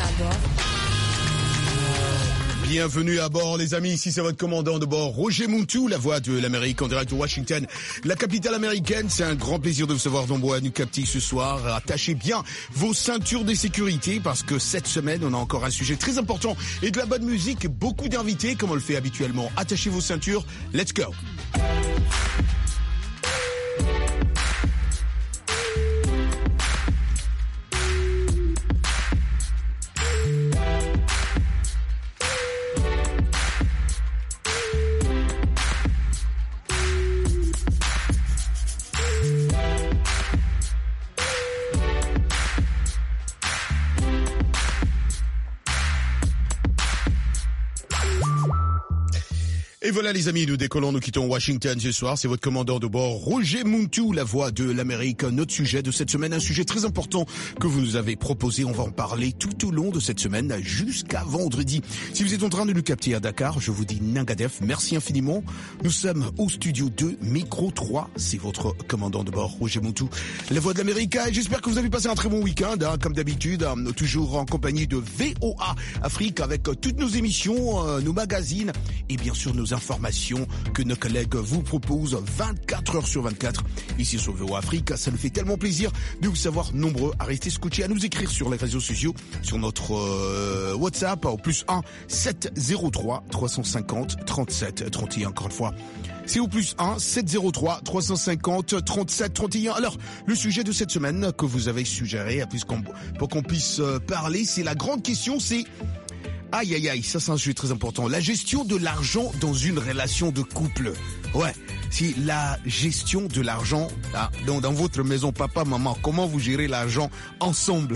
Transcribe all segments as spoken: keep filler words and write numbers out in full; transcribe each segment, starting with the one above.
à bord. Bienvenue à bord les amis, ici c'est votre commandant de bord Roger Muntu, la voix de l'Amérique en direct de Washington, la capitale américaine. C'est un grand plaisir de vous savoir nombreux à nous capter ce soir. Attachez bien vos ceintures de sécurité parce que cette semaine on a encore un sujet très important et de la bonne musique, beaucoup d'invités comme on le fait habituellement. Attachez vos ceintures, let's go. Et voilà les amis, nous décollons, nous quittons Washington ce soir. C'est votre commandant de bord Roger Muntu, la voix de l'Amérique. Notre sujet de cette semaine, un sujet très important que vous nous avez proposé. On va en parler tout au long de cette semaine jusqu'à vendredi. Si vous êtes en train de nous capter à Dakar, je vous dis Nangadef, merci infiniment. Nous sommes au studio deux, micro trois. C'est votre commandant de bord Roger Muntu, la voix de l'Amérique. Et j'espère que vous avez passé un très bon week-end, hein, comme d'habitude, hein, toujours en compagnie de V O A Afrique avec toutes nos émissions, euh, nos magazines et bien sûr nos informations que nos collègues vous proposent vingt-quatre heures sur vingt-quatre ici sur V O A Afrique. Ça nous fait tellement plaisir de vous savoir nombreux à rester scotchés, à nous écrire sur les réseaux sociaux, sur notre euh, WhatsApp au plus un sept zéro trois trois cent cinquante trente-sept trente et un. Encore une fois, c'est au plus un sept zéro trois trois cent cinquante trente-sept trente et un. Alors, le sujet de cette semaine que vous avez suggéré, puisqu'on, pour qu'on puisse parler, c'est la grande question, c'est aïe aïe aïe, ça c'est un sujet très important. La gestion de l'argent dans une relation de couple. Ouais, si la gestion de l'argent ah, dans, dans votre maison, papa, maman, comment vous gérez l'argent ensemble?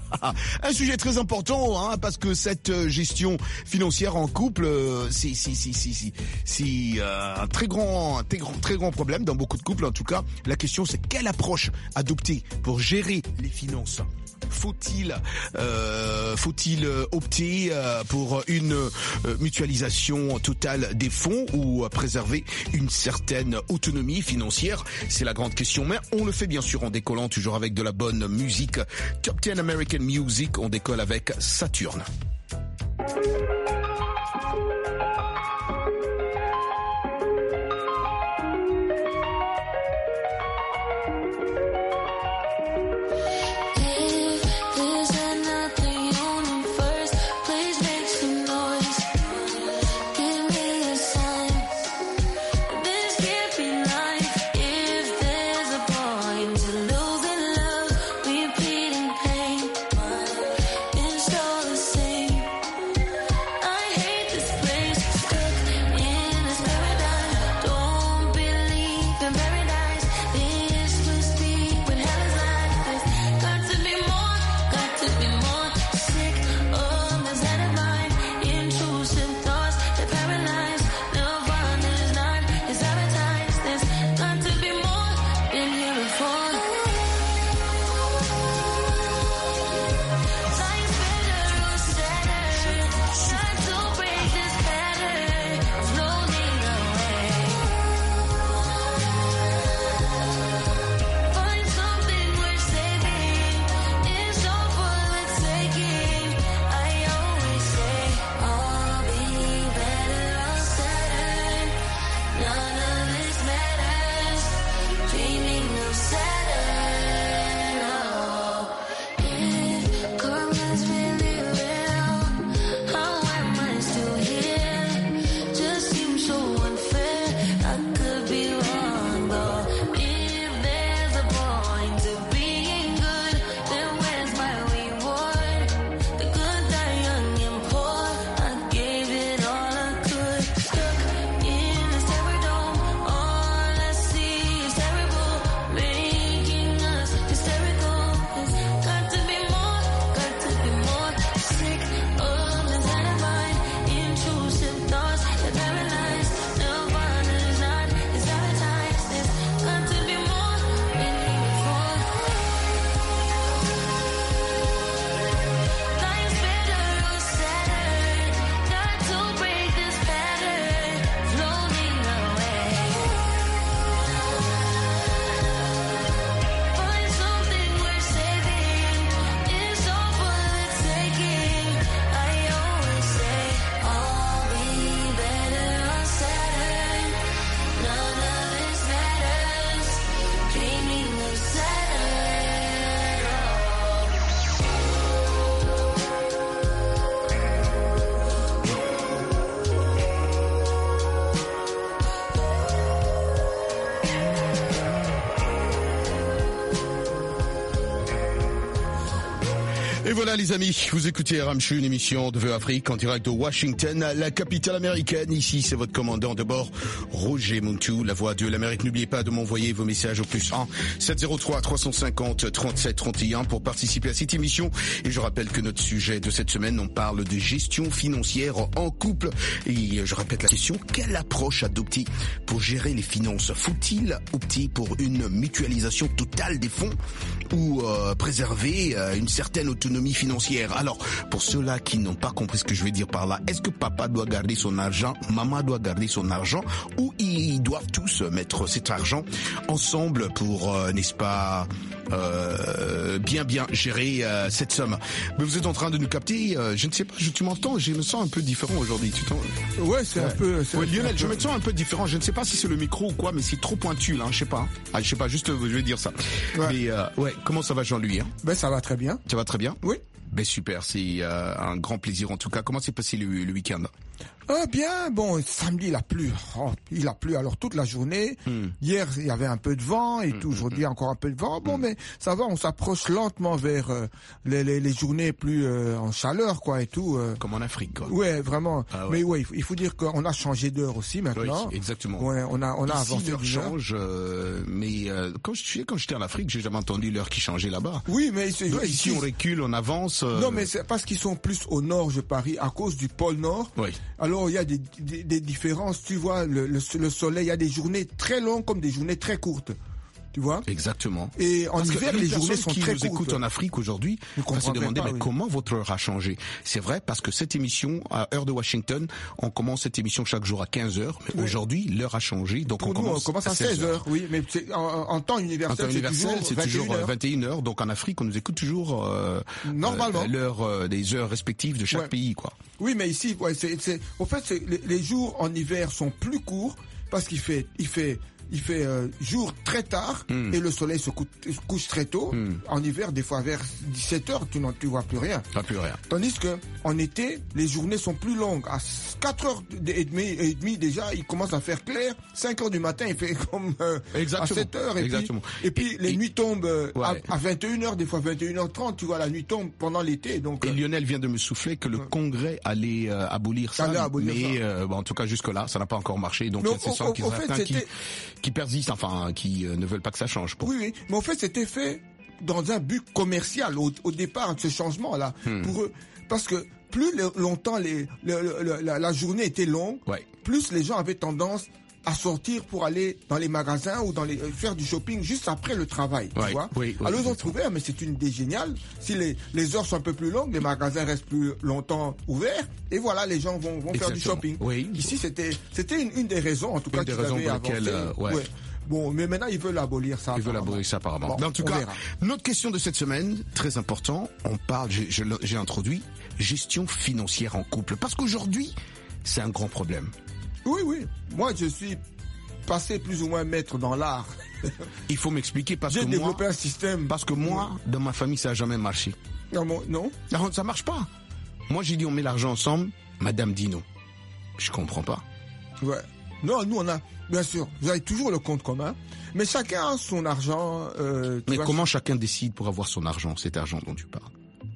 Un sujet très important, hein, parce que cette gestion financière en couple, c'est c'est c'est c'est c'est, c'est euh, un très grand, un très grand très grand problème dans beaucoup de couples. En tout cas, la question c'est quelle approche adopter pour gérer les finances. Faut-il, euh, faut-il opter euh, pour une euh, mutualisation totale des fonds ou euh, préserver une certaine autonomie financière? C'est la grande question, mais on le fait bien sûr en décollant toujours avec de la bonne musique. Top dix American Music, on décolle avec Saturne. Say voilà les amis, vous écoutez R M C, une émission de Vœux Afrique en direct de Washington, la capitale américaine. Ici c'est votre commandant de bord, Roger Muntu, la voix de l'Amérique. N'oubliez pas de m'envoyer vos messages au plus un sept zéro trois trois cent cinquante trente-sept trente et un pour participer à cette émission. Et je rappelle que notre sujet de cette semaine, on parle de gestion financière en couple. Et je répète la question, quelle approche adopter pour gérer les finances? Faut-il opter pour une mutualisation totale des fonds ou euh, préserver euh, une certaine autonomie financière? Alors, pour ceux-là qui n'ont pas compris ce que je veux dire par là, est-ce que papa doit garder son argent, maman doit garder son argent, ou ils doivent tous mettre cet argent ensemble pour, euh, n'est-ce pas, euh, bien bien gérer euh, cette somme? Mais vous êtes en train de nous capter, euh, je ne sais pas, je, tu m'entends, je me sens un peu différent aujourd'hui. Tu t'en... Ouais, c'est ouais. un peu... C'est ouais, un Lionel, peu... je me sens un peu différent, je ne sais pas si c'est le micro ou quoi, mais c'est trop pointu là, je sais pas. Ah, je sais pas, juste je vais dire ça. Ouais. Mais euh, ouais, comment ça va Jean-Louis hein? Ben ça va très bien. Ça va très bien? Oui. Ben super, c'est euh, un grand plaisir en tout cas. Comment s'est passé le, le week-end? Ah bien, bon, samedi il a plu, oh, il a plu alors toute la journée. Mm. Hier il y avait un peu de vent et mm, tout, aujourd'hui mm, encore un peu de vent. Bon, mm. mais ça va, on s'approche lentement vers euh, les, les, les journées plus euh, en chaleur quoi et tout. Euh. Comme en Afrique quoi. Ouais, vraiment. Ah, ouais. Mais ouais, il faut, il faut dire qu'on a changé d'heure aussi maintenant. Oui, exactement. Ouais, on a on a Ici, avancé. L'heure change, euh, mais euh, quand je suis quand j'étais en Afrique, j'ai jamais entendu l'heure qui changeait là-bas. Oui, mais c'est donc, ouais, ici, ici on recule, on avance. Euh... Non, mais c'est parce qu'ils sont plus au nord, je parie, à cause du pôle Nord. Oui. Alors il y a des, des des différences, tu vois, le, le, le soleil, il y a des journées très longues comme des journées très courtes. Tu vois? Exactement. Et en Parce hiver, les journées sont qui très nous courtes. Écoutent en Afrique aujourd'hui, on se demander mais oui. comment votre heure a changé. C'est vrai parce que cette émission, à heure de Washington, on commence cette émission chaque jour à quinze heures. Mais oui. aujourd'hui, l'heure a changé, donc Pour on, nous, commence on commence à seize heures. Oui, mais en, en temps universel, en temps universel c'est toujours vingt et une heures. Donc en Afrique, on nous écoute toujours euh, normalement euh, l'heure euh, des heures respectives de chaque ouais. pays, quoi. Oui, mais ici, ouais, c'est, c'est, au fait, c'est, les, les jours en hiver sont plus courts parce qu'il fait, il fait. Il fait euh, jour très tard mm. et le soleil se couche, se couche très tôt. Mm. En hiver, des fois vers dix-sept heures, tu n'en tu vois plus rien. Pas plus rien. Tandis que en été, les journées sont plus longues. À quatre heures et demie, et demie déjà, il commence à faire clair. cinq heures du matin, il fait comme euh, à sept heures. Et Exactement. puis, et puis et, les et, nuits tombent euh, ouais. à, à vingt et une heures, des fois vingt et une heures trente. Tu vois, la nuit tombe pendant l'été. Donc. Et euh, Lionel vient de me souffler que le ouais. Congrès allait euh, abolir ça, ça abolir mais ça. Euh, bon, en tout cas jusque là, ça n'a pas encore marché. Donc c'est ça qui certains qui qui persistent, enfin. qui euh, ne veulent pas que ça change. Pour... Oui, oui, mais en fait, c'était fait dans un but commercial au, au départ de ce changement-là. Hmm. Pour eux, parce que plus le, longtemps les, le, le, la, la journée était longue, ouais. plus les gens avaient tendance à sortir pour aller dans les magasins ou dans les euh, faire du shopping juste après le travail, ouais, tu vois. Oui, oui, Alors ils ont trouvé, mais c'est une idée géniale. Si les, les heures sont un peu plus longues, les magasins restent plus longtemps ouverts, et voilà, les gens vont, vont faire du shopping. Oui. Ici, c'était c'était une, une des raisons, en tout une cas, des qu'ils avaient avancé. Euh, ouais. Ouais. Bon, mais maintenant, ils veulent abolir ça. Ils veulent abolir ça, apparemment. Bon, mais en tout cas, verra. Notre question de cette semaine, très important, on parle, j'ai, j'ai introduit, gestion financière en couple. Parce qu'aujourd'hui, c'est un grand problème. Oui, oui. Moi, je suis passé plus ou moins maître dans l'art. Il faut m'expliquer parce j'ai que moi... J'ai développé un système. Parce que moi, dans ma famille, ça n'a jamais marché. Non, non, non. Non, ça marche pas. Moi, j'ai dit, on met l'argent ensemble. Madame dit non. Je comprends pas. Ouais. Non, nous, on a... Bien sûr, vous avez toujours le compte commun, mais chacun a son argent. Euh, mais comment ch... chacun décide pour avoir son argent, cet argent dont tu parles?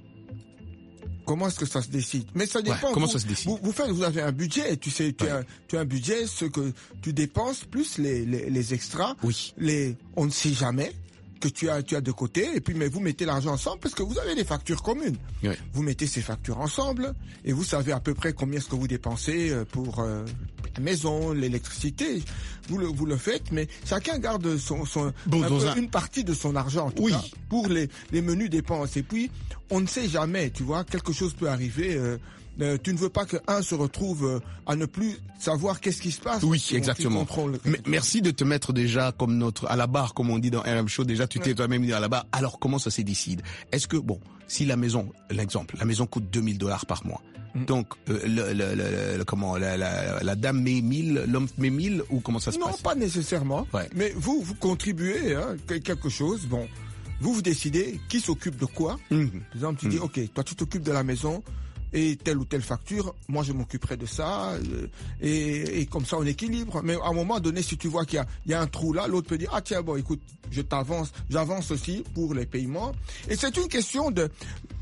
Comment est-ce que ça se décide? Mais ça dépend. Ouais, comment vous, ça se décide? Vous, vous, faites, vous avez un budget, tu sais, tu, ouais. as, tu as un budget, ce que tu dépenses plus les, les, les extras. Oui. Les, on ne sait jamais que tu as, tu as de côté, et puis mais vous mettez l'argent ensemble parce que vous avez des factures communes. Oui. Vous mettez ces factures ensemble et vous savez à peu près combien est-ce que vous dépensez pour euh, la maison, l'électricité. Vous le, vous le faites, mais chacun garde son, son bon, un peu, un... une partie de son argent en tout oui. cas, pour les, les menus dépenses. Et puis on ne sait jamais, tu vois, quelque chose peut arriver. Euh, Euh, tu ne veux pas qu'un se retrouve euh, à ne plus savoir qu'est-ce qui se passe. Oui, exactement. Mais, merci de te mettre déjà comme notre à la barre, comme on dit dans R M Show. Déjà, tu t'es ouais. toi-même mis à la barre. Alors, comment ça se décide? Est-ce que bon, si la maison, l'exemple, la maison coûte deux mille dollars par mois. Mm. Donc, euh, le, le, le, le, comment la, la, la dame met mille, l'homme met mille, ou comment ça se non, passe? Non, pas nécessairement. Ouais. Mais vous, vous contribuez hein, quelque chose. Bon, vous vous décidez qui s'occupe de quoi. Mm. Par exemple, tu mm. dis, ok, toi tu t'occupes de la maison. Et telle ou telle facture, moi je m'occuperai de ça, euh, et, et comme ça on équilibre. Mais à un moment donné, si tu vois qu'il y a, il y a un trou là, l'autre peut dire, ah tiens, bon écoute, je t'avance, j'avance aussi pour les paiements. Et c'est une question de...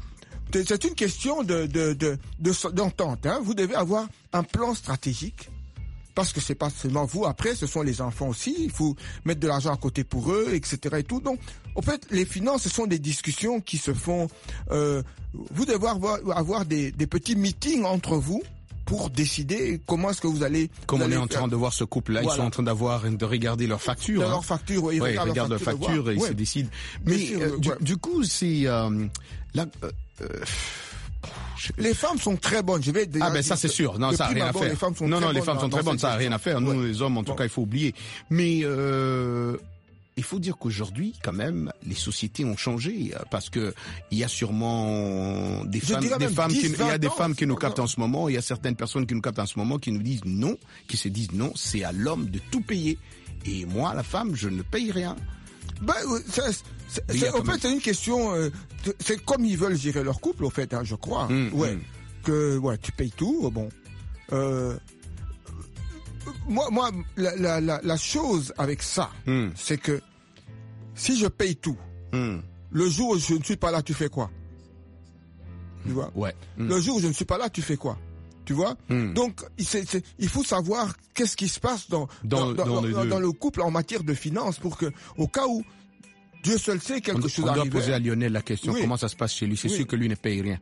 c'est une question de, de, de, de, d'entente, hein. Vous devez avoir un plan stratégique. Parce que c'est pas seulement vous, après, ce sont les enfants aussi. Il faut mettre de l'argent à côté pour eux, et cetera et tout. Donc, en fait, les finances, ce sont des discussions qui se font. Euh, vous devez avoir, avoir des, des petits meetings entre vous pour décider comment est-ce que vous allez. Comme vous on allez est en train faire. de voir ce couple-là, Voilà. ils sont en train d'avoir, de regarder leurs factures. Hein. Leurs factures, oui. Ils Ouais, ils regardent regardent leurs leurs factures voir. et ils Ouais. se décident. Bien Mais sûr, euh, ouais. du, du coup, c'est euh, là. Euh, euh, Les femmes sont très bonnes. Je vais déjà Ah ben ça dire c'est que sûr, non de ça a prime rien à abord, faire. Les femmes sont non très non les bonnes femmes dans- sont très dans bonnes, cette ça a rien à faire. Nous question. les hommes en tout Bon. cas il faut oublier. Mais euh, il faut dire qu'aujourd'hui quand même les sociétés ont changé euh, parce que il y a sûrement des Je femmes, dirais des même femmes, dix, qui, il y a vingt des ans, femmes qui nous c'est captent pas- en ce moment, il y a certaines personnes qui nous captent en ce moment qui nous disent non, qui se disent non, c'est à l'homme de tout payer. Et moi la femme je ne paye rien. Ben, euh, c'est, c'est, Il y a c'est- quand en même- fait, c'est une question. Euh, de- c'est comme ils veulent gérer leur couple, au fait, hein, je crois. Hum, ouais. hum. Que ouais, tu payes tout. Bon. Euh, moi, moi, la, la, la, la chose avec ça, Hum, c'est que si je paye tout, hum, le jour où je ne suis pas là, tu fais quoi? Tu vois? ouais. hum, Le jour où je ne suis pas là, tu fais quoi? Tu vois? hum. Donc, il- c'est, c'est, il faut savoir qu'est-ce qui se passe dans, Dans- dans, dans les deux. dans le couple en matière de finances pour que, au cas où Dieu seul sait quelque On, chose on doit arrive. poser à Lionel la question, Oui. comment ça se passe chez lui? C'est Oui. sûr que lui ne paye rien.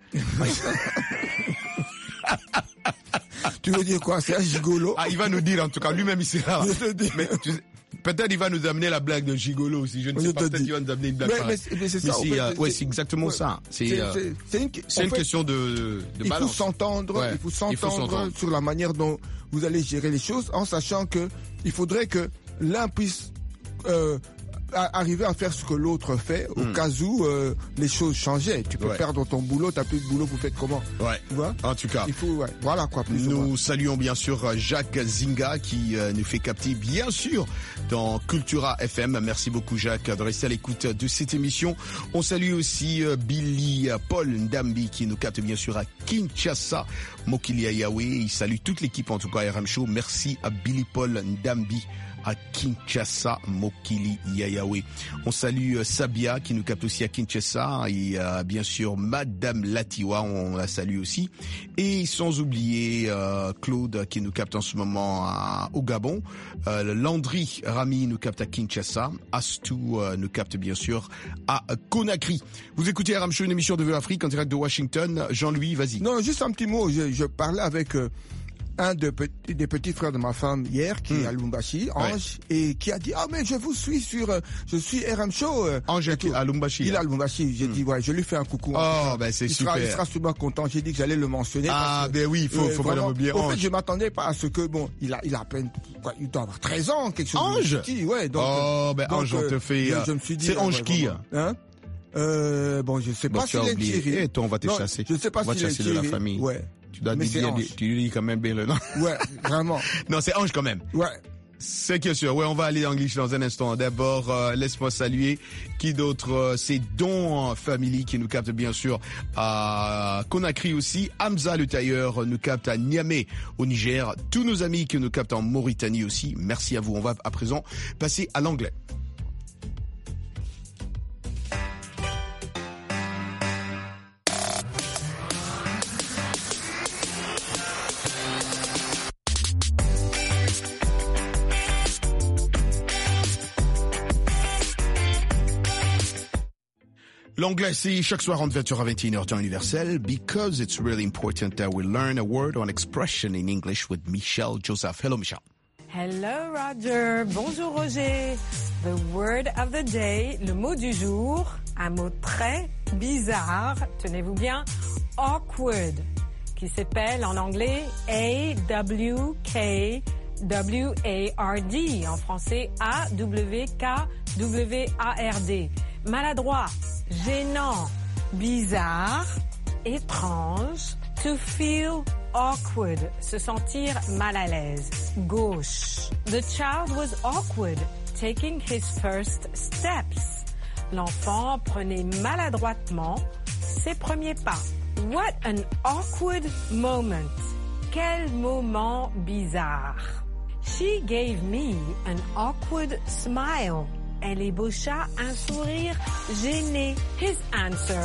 Tu veux dire quoi? C'est un gigolo? Ah, il va nous dire en tout cas, lui-même il sera. Je te dis. Mais tu sais, peut-être il va nous amener la blague de gigolo aussi, je ne Je sais pas, te peut-être dis. il va nous amener une blague Mais, pareille. mais, mais c'est Mais ça. en c'est, fait, euh, c'est- ouais, c'est- c'est exactement ouais. ça. C'est, C'est, euh, c'est, c'est une, c'est en une fait, question de, de il faut balance. s'entendre, Ouais. il faut Il faut s'entendre s'entendre. sur la manière dont vous allez gérer les choses, en sachant que il faudrait que l'un puisse euh, a- arriver à faire ce que l'autre fait, au Mm. cas où euh, les choses changeaient. Tu peux Ouais. perdre ton boulot, t'as plus de boulot, vous faites comment? Ouais. Tu vois? En tout cas. Il faut, ouais, voilà quoi. Plus ou moins. Nous saluons bien sûr Jacques Zinga qui euh, nous fait capter bien sûr dans Cultura F M. Merci beaucoup Jacques de rester à l'écoute de cette émission. On salue aussi euh, Billy euh, Paul Ndambi qui nous capte bien sûr à Kinshasa, Mokili Ayawe. Il salue toute l'équipe en tout cas R M Show. Merci à Billy Paul Ndambi à Kinshasa, Mokili Yayawe. On salue euh, Sabia qui nous capte aussi à Kinshasa et euh, bien sûr Madame Latiwa, on la salue aussi. Et sans oublier euh, Claude qui nous capte en ce moment à, au Gabon. Euh, Landry Rami nous capte à Kinshasa. Astou euh, nous capte bien sûr à Conakry. Vous écoutez R M Show, une émission de Vue Afrique en direct de Washington. Jean-Louis, vas-y. Non, juste un petit mot. Je, je parlais avec euh, un de pe- des petits frères de ma femme hier, qui Hmm. est à Lumbashi, Ange, et qui a dit ah mais je vous suis sur, euh, je suis R M Show. euh, Ange et tout. à Lumbashi. Il est à Lumbashi. J'ai dit ouais, je lui fais un coucou. Oh, ben c'est il super. Sera, il sera sûrement content. J'ai dit que j'allais le mentionner. Ah, parce que, ben oui, il faut, euh, faut vraiment, vraiment bien En fait, Ange. je m'attendais pas à ce que bon, il a, il a à peine, quoi, il doit avoir treize ans, quelque chose. Ange de petit, ouais. Donc, Oh, ben donc, Ange, on euh, te fait... je, euh, je me suis dit. c'est euh, Ange ouais, qui vraiment. Hein? Euh, bon, je sais Bon, pas tu s'il as est oublié. Thierry. Et toi, on va te Non, chasser. Je sais pas On va s'il te est chasser de la Thierry. famille. Ouais. Tu dois Mais dire, c'est Ange. tu lui dis quand même bien le nom. Ouais, vraiment. Non, c'est Ange quand même. Ouais. C'est que sûr. Ouais, on va aller en anglais dans un instant. D'abord, euh, laisse-moi saluer qui d'autre. euh, c'est Don Family qui nous capte bien sûr à Conakry aussi. Hamza le tailleur nous capte à Niamey au Niger. Tous nos amis qui nous captent en Mauritanie aussi. Merci à vous. On va à présent passer à l'anglais. L'anglais, c'est chaque soir entre vingt heures à vingt et une heures temps universel, because it's really important that we learn a word or an expression in English with Michelle Joseph. Hello, Michelle. Hello Roger, bonjour Roger. The word of the day, le mot du jour, un mot très bizarre, tenez-vous bien, awkward, qui s'appelle en anglais A W K W A R D, en français A W K W A R D. Maladroit, gênant, bizarre, étrange, to feel awkward, se sentir mal à l'aise. Gauche. The child was awkward, taking his first steps. L'enfant prenait maladroitement ses premiers pas. What an awkward moment. Quel moment bizarre. She gave me an awkward smile. Elle ébaucha un sourire gêné. His answer,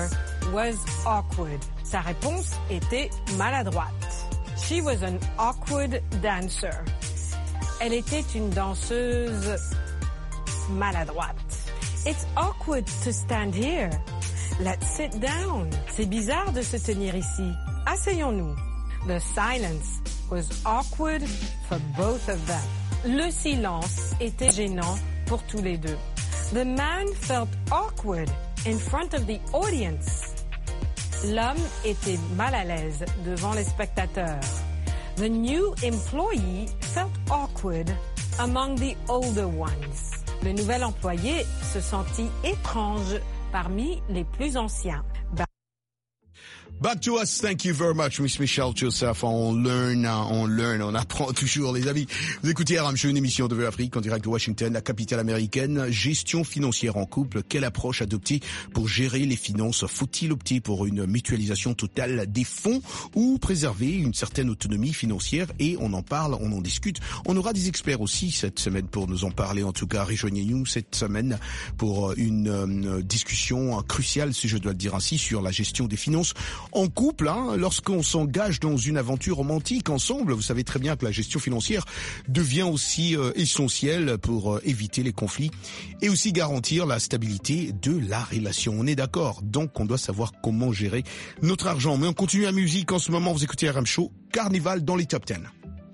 was awkward. Sa réponse était maladroite. She was an awkward dancer. Elle était une danseuse maladroite. It's awkward to stand here. Let's sit down. C'est bizarre de se tenir ici. Asseyons-nous. The silence was awkward for both of them. Le silence était gênant pour tous les deux. The man felt awkward in front of the audience. L'homme était mal à l'aise devant les spectateurs. The new employee felt awkward among the older ones. Le nouvel employé se sentit étrange parmi les plus anciens. Back to us. Thank you very much, Miss Michelle Joseph. On learn, on learn, on apprend toujours, les amis. Vous écoutez R M Show, une émission de V Afrique en direct de Washington, la capitale américaine. Gestion financière en couple. Quelle approche adopter pour gérer les finances? Faut-il opter pour une mutualisation totale des fonds ou préserver une certaine autonomie financière? Et on en parle, on en discute. On aura des experts aussi cette semaine pour nous en parler. En tout cas, rejoignez-nous cette semaine pour une, une discussion cruciale, si je dois le dire ainsi, sur la gestion des finances en couple, hein, lorsqu'on s'engage dans une aventure romantique ensemble. Vous savez très bien que la gestion financière devient aussi euh, essentielle pour euh, éviter les conflits et aussi garantir la stabilité de la relation. On est d'accord, donc on doit savoir comment gérer notre argent. Mais on continue la musique en ce moment. Vous écoutez R M Show, Carnival dans les top dix.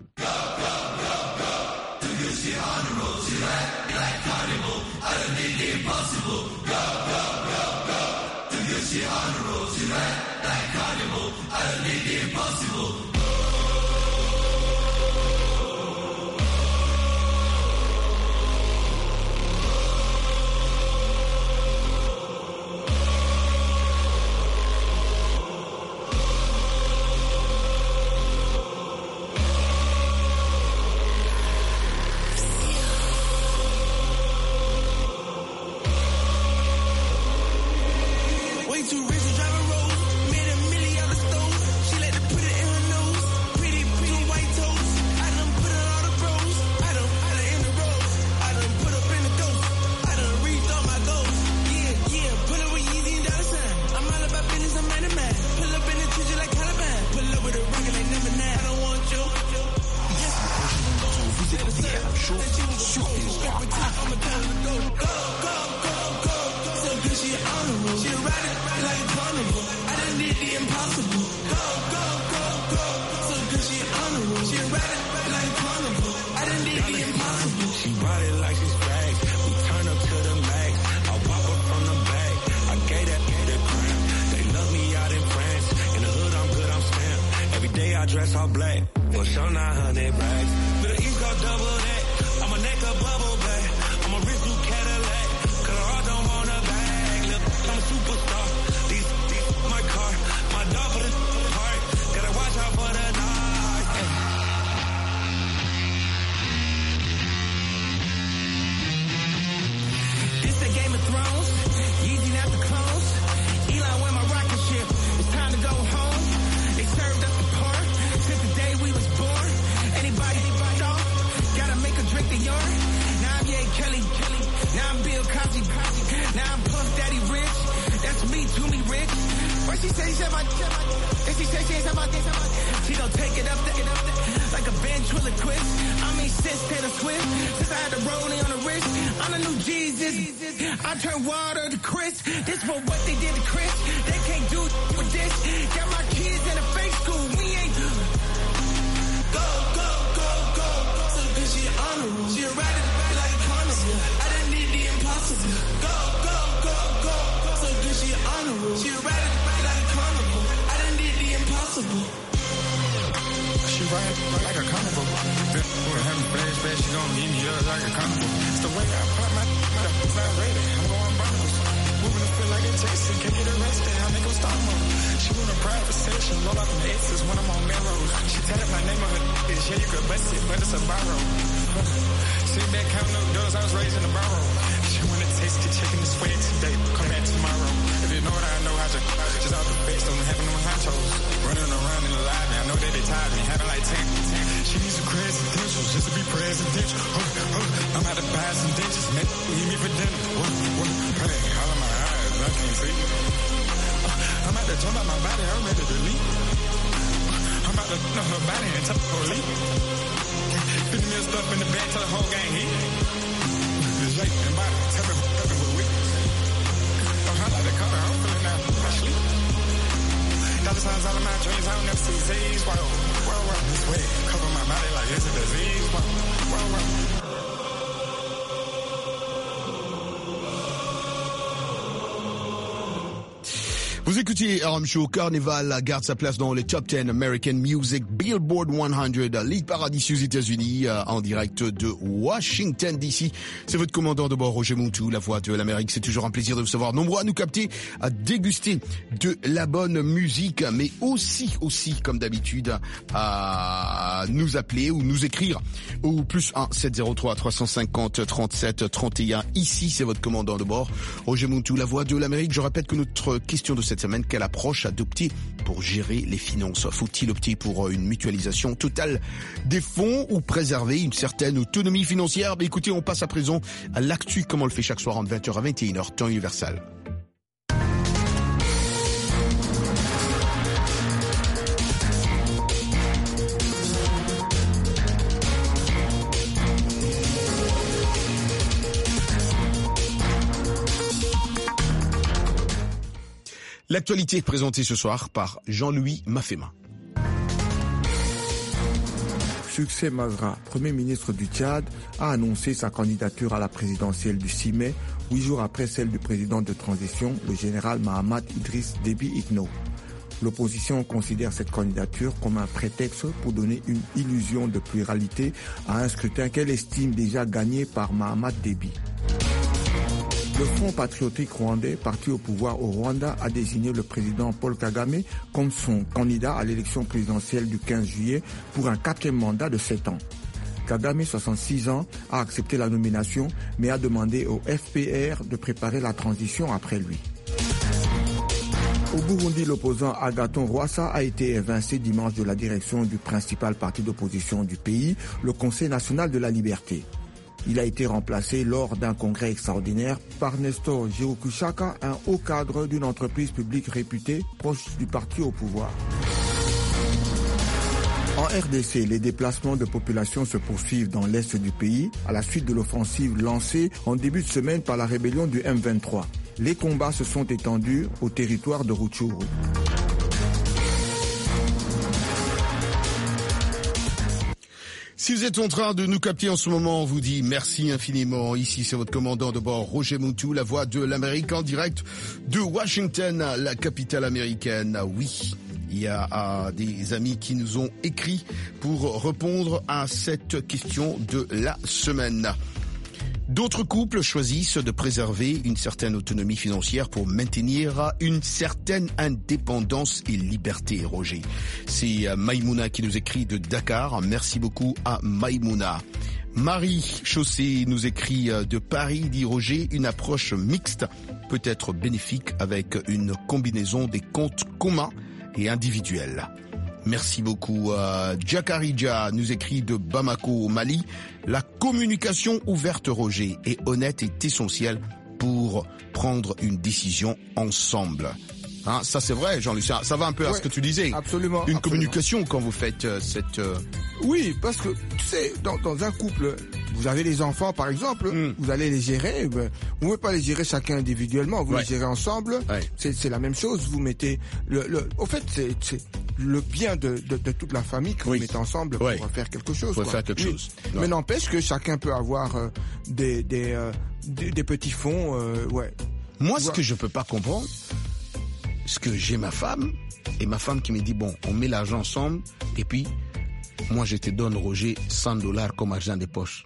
Dress all black, for sure nine hundred bags. But the East Coast double that, I'ma neck a bubble back. I'ma wrist new Cadillac, cause I all don't want a bag. Look, I'm a superstar, these, these, my car, my dog for the heart. Gotta watch out for the night. This the Game of Thrones, Yeezy not the clones. Eli with my rocket ship, it's time to go home. They served us the part. Since the day we was born, anybody thought, gotta make a drink the yarn. Now I'm Ye Kelly, Kelly. Now I'm Bill Cosby, Cosby. Now I'm Puff Daddy Rich. That's me, to me rich. What she say, she said my, and she say she ain't said my, she gon' take it up, take it up, like a ventriloquist. I mean, since Taylor Swift, since I had the rolling on the wrist, I'm the new Jesus. I turn water to Chris. This for what they did to Chris. They can't do with this. Got my kids in a fake school. We ain't. Go, go, go, go. So good, she honorable. She ride it like a carnival. I didn't need the impossible. Go, go, go, go. So good, she honorable. She ride it like a carnival. I didn't need the impossible. She ride like a carnival. We're having flashbacks, she gon' eat me up like a carnival. It's the way I pop my flat rated. I'm going Barnabas. Moving to feel like it takes it. Can't get arrested. I make them stop more. She want a private session. Roll up in the X's when I'm on Melrose. She tatted my name on her bitch. Yeah, you could bust it, but it's a borrow. Sit back, counting up doors. I was raised in a barrow. She wanna taste the chicken this way today. Come back tomorrow. If you know what I know, I just, just out the face. Don't have no honchos. Running around in the lobby. I know that they tired me. Having like ten. She needs some credentials just to be presidential. Oh, oh, I'm out to buy some ditches. Make me eat me for dinner. Whoa, whoa, hey, all of my eyes, I can't see. I'm about to jump out my body, I'm ready to leave. I'm about to know her body and tell the police. fifty mil stuff in the bag, tell the whole gang hit. It's late and body, tell me what with we. I'm hot like the color, I'm feeling that I sleep. Dollar signs all of my dreams, I don't never see Z's. Whoa, whoa, whoa, this way, cover my body like it's a disease. Whoa, whoa, whoa. Vous écoutez R M Show. Carnival garde sa place dans les Top dix American Music Billboard cent, lead paradis aux États-Unis, en direct de Washington D C. C'est votre commandant de bord, Roger Muntu, la voix de l'Amérique. C'est toujours un plaisir de vous savoir nombreux à nous capter, à déguster de la bonne musique, mais aussi, aussi, comme d'habitude, à nous appeler ou nous écrire au plus un sept zéro trois trois cent cinquante trente-sept trente et un. Ici, c'est votre commandant de bord, Roger Muntu, la voix de l'Amérique. Je répète que notre question de cette semaine, quelle approche adopter pour gérer les finances? Faut-il opter pour une mutualisation totale des fonds ou préserver une certaine autonomie financière? Ben écoutez, on passe à présent à l'actu comme on le fait chaque soir entre vingt heures à vingt et une heures, temps universel. L'actualité est présentée ce soir par Jean-Louis Mafema. Succès Masra, Premier ministre du Tchad, a annoncé sa candidature à la présidentielle du six mai, huit jours après celle du président de transition, le général Mahamat Idriss Déby Itno. L'opposition considère cette candidature comme un prétexte pour donner une illusion de pluralité à un scrutin qu'elle estime déjà gagné par Mahamat Déby. Le Front patriotique rwandais, parti au pouvoir au Rwanda, a désigné le président Paul Kagame comme son candidat à l'élection présidentielle du quinze juillet pour un quatrième mandat de sept ans. Kagame, soixante-six ans, a accepté la nomination, mais a demandé au F P R de préparer la transition après lui. Au Burundi, l'opposant Agathon Rwasa a été évincé dimanche de la direction du principal parti d'opposition du pays, le Conseil national de la liberté. Il a été remplacé lors d'un congrès extraordinaire par Nestor Girukishaka, un haut cadre d'une entreprise publique réputée proche du parti au pouvoir. En R D C, les déplacements de population se poursuivent dans l'est du pays à la suite de l'offensive lancée en début de semaine par la rébellion du M vingt-trois. Les combats se sont étendus au territoire de Rutshuru. Si vous êtes en train de nous capter en ce moment, on vous dit merci infiniment. Ici, c'est votre commandant de bord, Roger Muntu, la voix de l'Amérique en direct de Washington, la capitale américaine. Oui, il y a euh, des amis qui nous ont écrit pour répondre à cette question de la semaine. D'autres couples choisissent de préserver une certaine autonomie financière pour maintenir une certaine indépendance et liberté, Roger. C'est Maïmouna qui nous écrit de Dakar. Merci beaucoup à Maïmouna. Marie Chaussée nous écrit de Paris, dit Roger, une approche mixte peut être bénéfique avec une combinaison des comptes communs et individuels. Merci beaucoup. Euh, Jakarija nous écrit de Bamako au Mali. La communication ouverte, Roger, et honnête est essentielle pour prendre une décision ensemble. Hein, ça c'est vrai, Jean-Lucien. Ça va un peu à ouais, ce que tu disais. Absolument. Une absolument. communication quand vous faites euh, cette... Euh... Oui, parce que tu sais, dans, dans un couple, vous avez les enfants par exemple, mm. vous allez les gérer. Ben, vous ne pouvez pas les gérer chacun individuellement, vous ouais. les gérez ensemble. Ouais. C'est, c'est la même chose. Vous mettez le, le au fait, c'est, c'est le bien de, de, de toute la famille que oui. vous mettez ensemble ouais. pour faire quelque chose. Pour quoi. faire quelque oui. chose. Ouais. Mais n'empêche que chacun peut avoir euh, des des, euh, des des petits fonds. Euh, ouais. Moi, ce ouais. que je peux pas comprendre, c'est que j'ai ma femme et ma femme qui me dit bon, on met l'argent ensemble et puis moi je te donne, Roger, cent dollars comme argent de poche.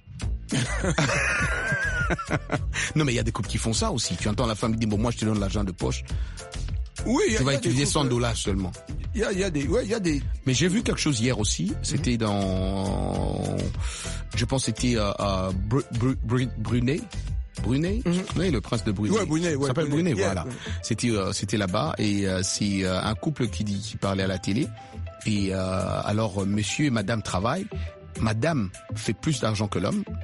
Non mais il y a des couples qui font ça aussi. Tu entends la femme dire bon, moi je te donne l'argent de poche. Oui, tu vas utiliser cent dollars seulement. Il y a, il y a des, ouais, il y a des. Mais j'ai vu quelque chose hier aussi. C'était dans, je pense c'était à, à Br- Br- Br- Brunei. Brunei, mm-hmm. oui, le prince de Brunei. Ouais, Brunei, ouais, ça s'appelle Brunei, Brunei, yeah, voilà. ouais. C'était, euh, c'était là-bas et euh, c'est euh, un couple qui dit, qui parlait à la télé. Et euh, alors, monsieur et madame travaillent. Madame fait plus d'argent que l'homme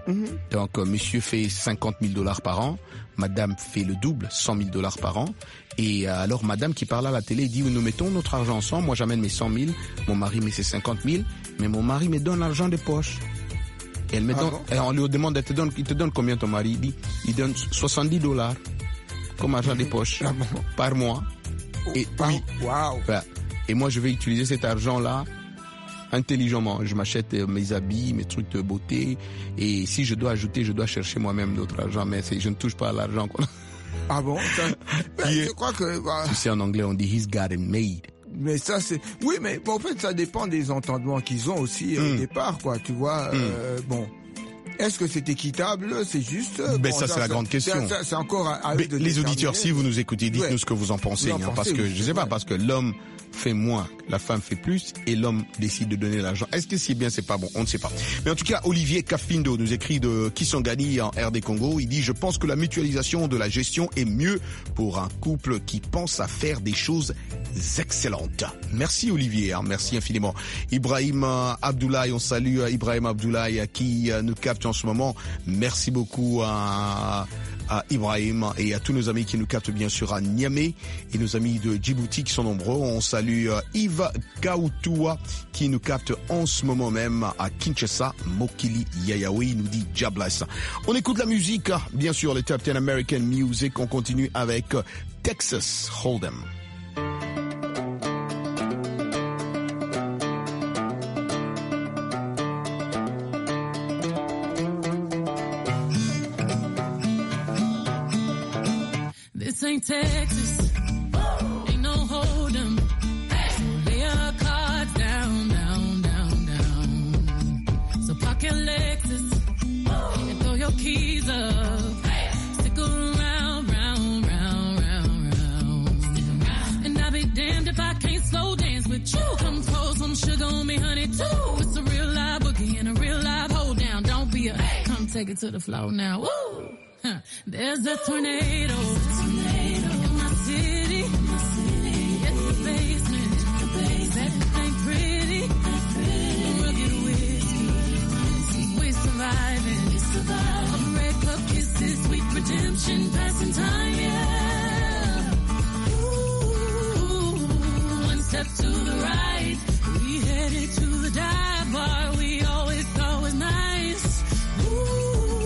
Mm-hmm. Donc, euh, monsieur fait cinquante mille dollars par an. Madame fait le double, cent mille dollars par an. Et euh, alors, madame qui parle à la télé dit, nous mettons notre argent ensemble. Moi, j'amène mes cent mille. Mon mari met ses cinquante mille. Mais mon mari me donne l'argent de poche. Et elle me Ah donne, bon? et on lui demande, elle te donne, il te donne combien ton mari? Il dit, il donne soixante-dix dollars comme argent de poche Ah bon? par mois. Et Wow. oui. Wow. Voilà. Et moi, je vais utiliser cet argent-là intelligemment. Je m'achète euh, mes habits, mes trucs de beauté. Et si je dois ajouter, je dois chercher moi-même d'autres argent. Mais c'est, je ne touche pas à l'argent. Quoi. Ah bon? Ça, ben, Yeah. je crois que... bah, Tu sais, en anglais, on dit « he's got it made ». mais ça, c'est... Oui, mais bon, en fait, ça dépend des entendements qu'ils ont aussi euh, Mm. au départ, quoi. Tu vois, euh, bon... Est-ce que c'est équitable? C'est juste... euh, Ben, bon, ça, c'est la grande question. C'est, c'est- c'est encore à, à eux Mais de les auditeurs, déterminer. si vous nous écoutez, dites-nous Ouais. ce que vous en pensez. Vous en hein, pensez, parce que, oui, je sais pas, ouais. parce que l'homme fait moins, la femme fait plus, et l'homme décide de donner l'argent. Est-ce que c'est bien, c'est pas bon? On ne sait pas. Mais en tout cas, Olivier Kafindo nous écrit de Kisangani en R D Congo. Il dit, je pense que la mutualisation de la gestion est mieux pour un couple qui pense à faire des choses excellentes. Merci Olivier, hein, merci infiniment. Ibrahim euh, Abdoulaye, on salue euh, Ibrahim Abdoulaye euh, qui euh, nous capte en ce moment. Merci beaucoup à, à Ibrahim et à tous nos amis qui nous captent bien sûr à Niamey et nos amis de Djibouti qui sont nombreux. On salue euh, Yves Kaoutoua qui nous capte en ce moment même à Kinshasa. Mokili Yayaoui nous dit Jabless. On écoute la musique, bien sûr, le Top dix American Music. On continue avec euh, Texas Hold'em. This ain't Texas, ain't no hold'em. So lay your cards down, down, down, down. So park your Lexus and throw your keys up. Stick around, round, round, round, round. And I'll be damned if I can't slow dance with you. Come pour some sugar on me, honey, too. It's a real live boogie and a real live hold down. Don't be a, come take it to the floor now. Woo! Huh. There's a tornado, tornado in my city. In my city. It's the basement. The basement. That ain't pretty. pretty. Rugged whiskey. We surviving. We surviving. A red cup kisses, sweet redemption, passing time, yeah. Ooh, one step to the right. We headed to the dive bar we always thought was nice. Ooh.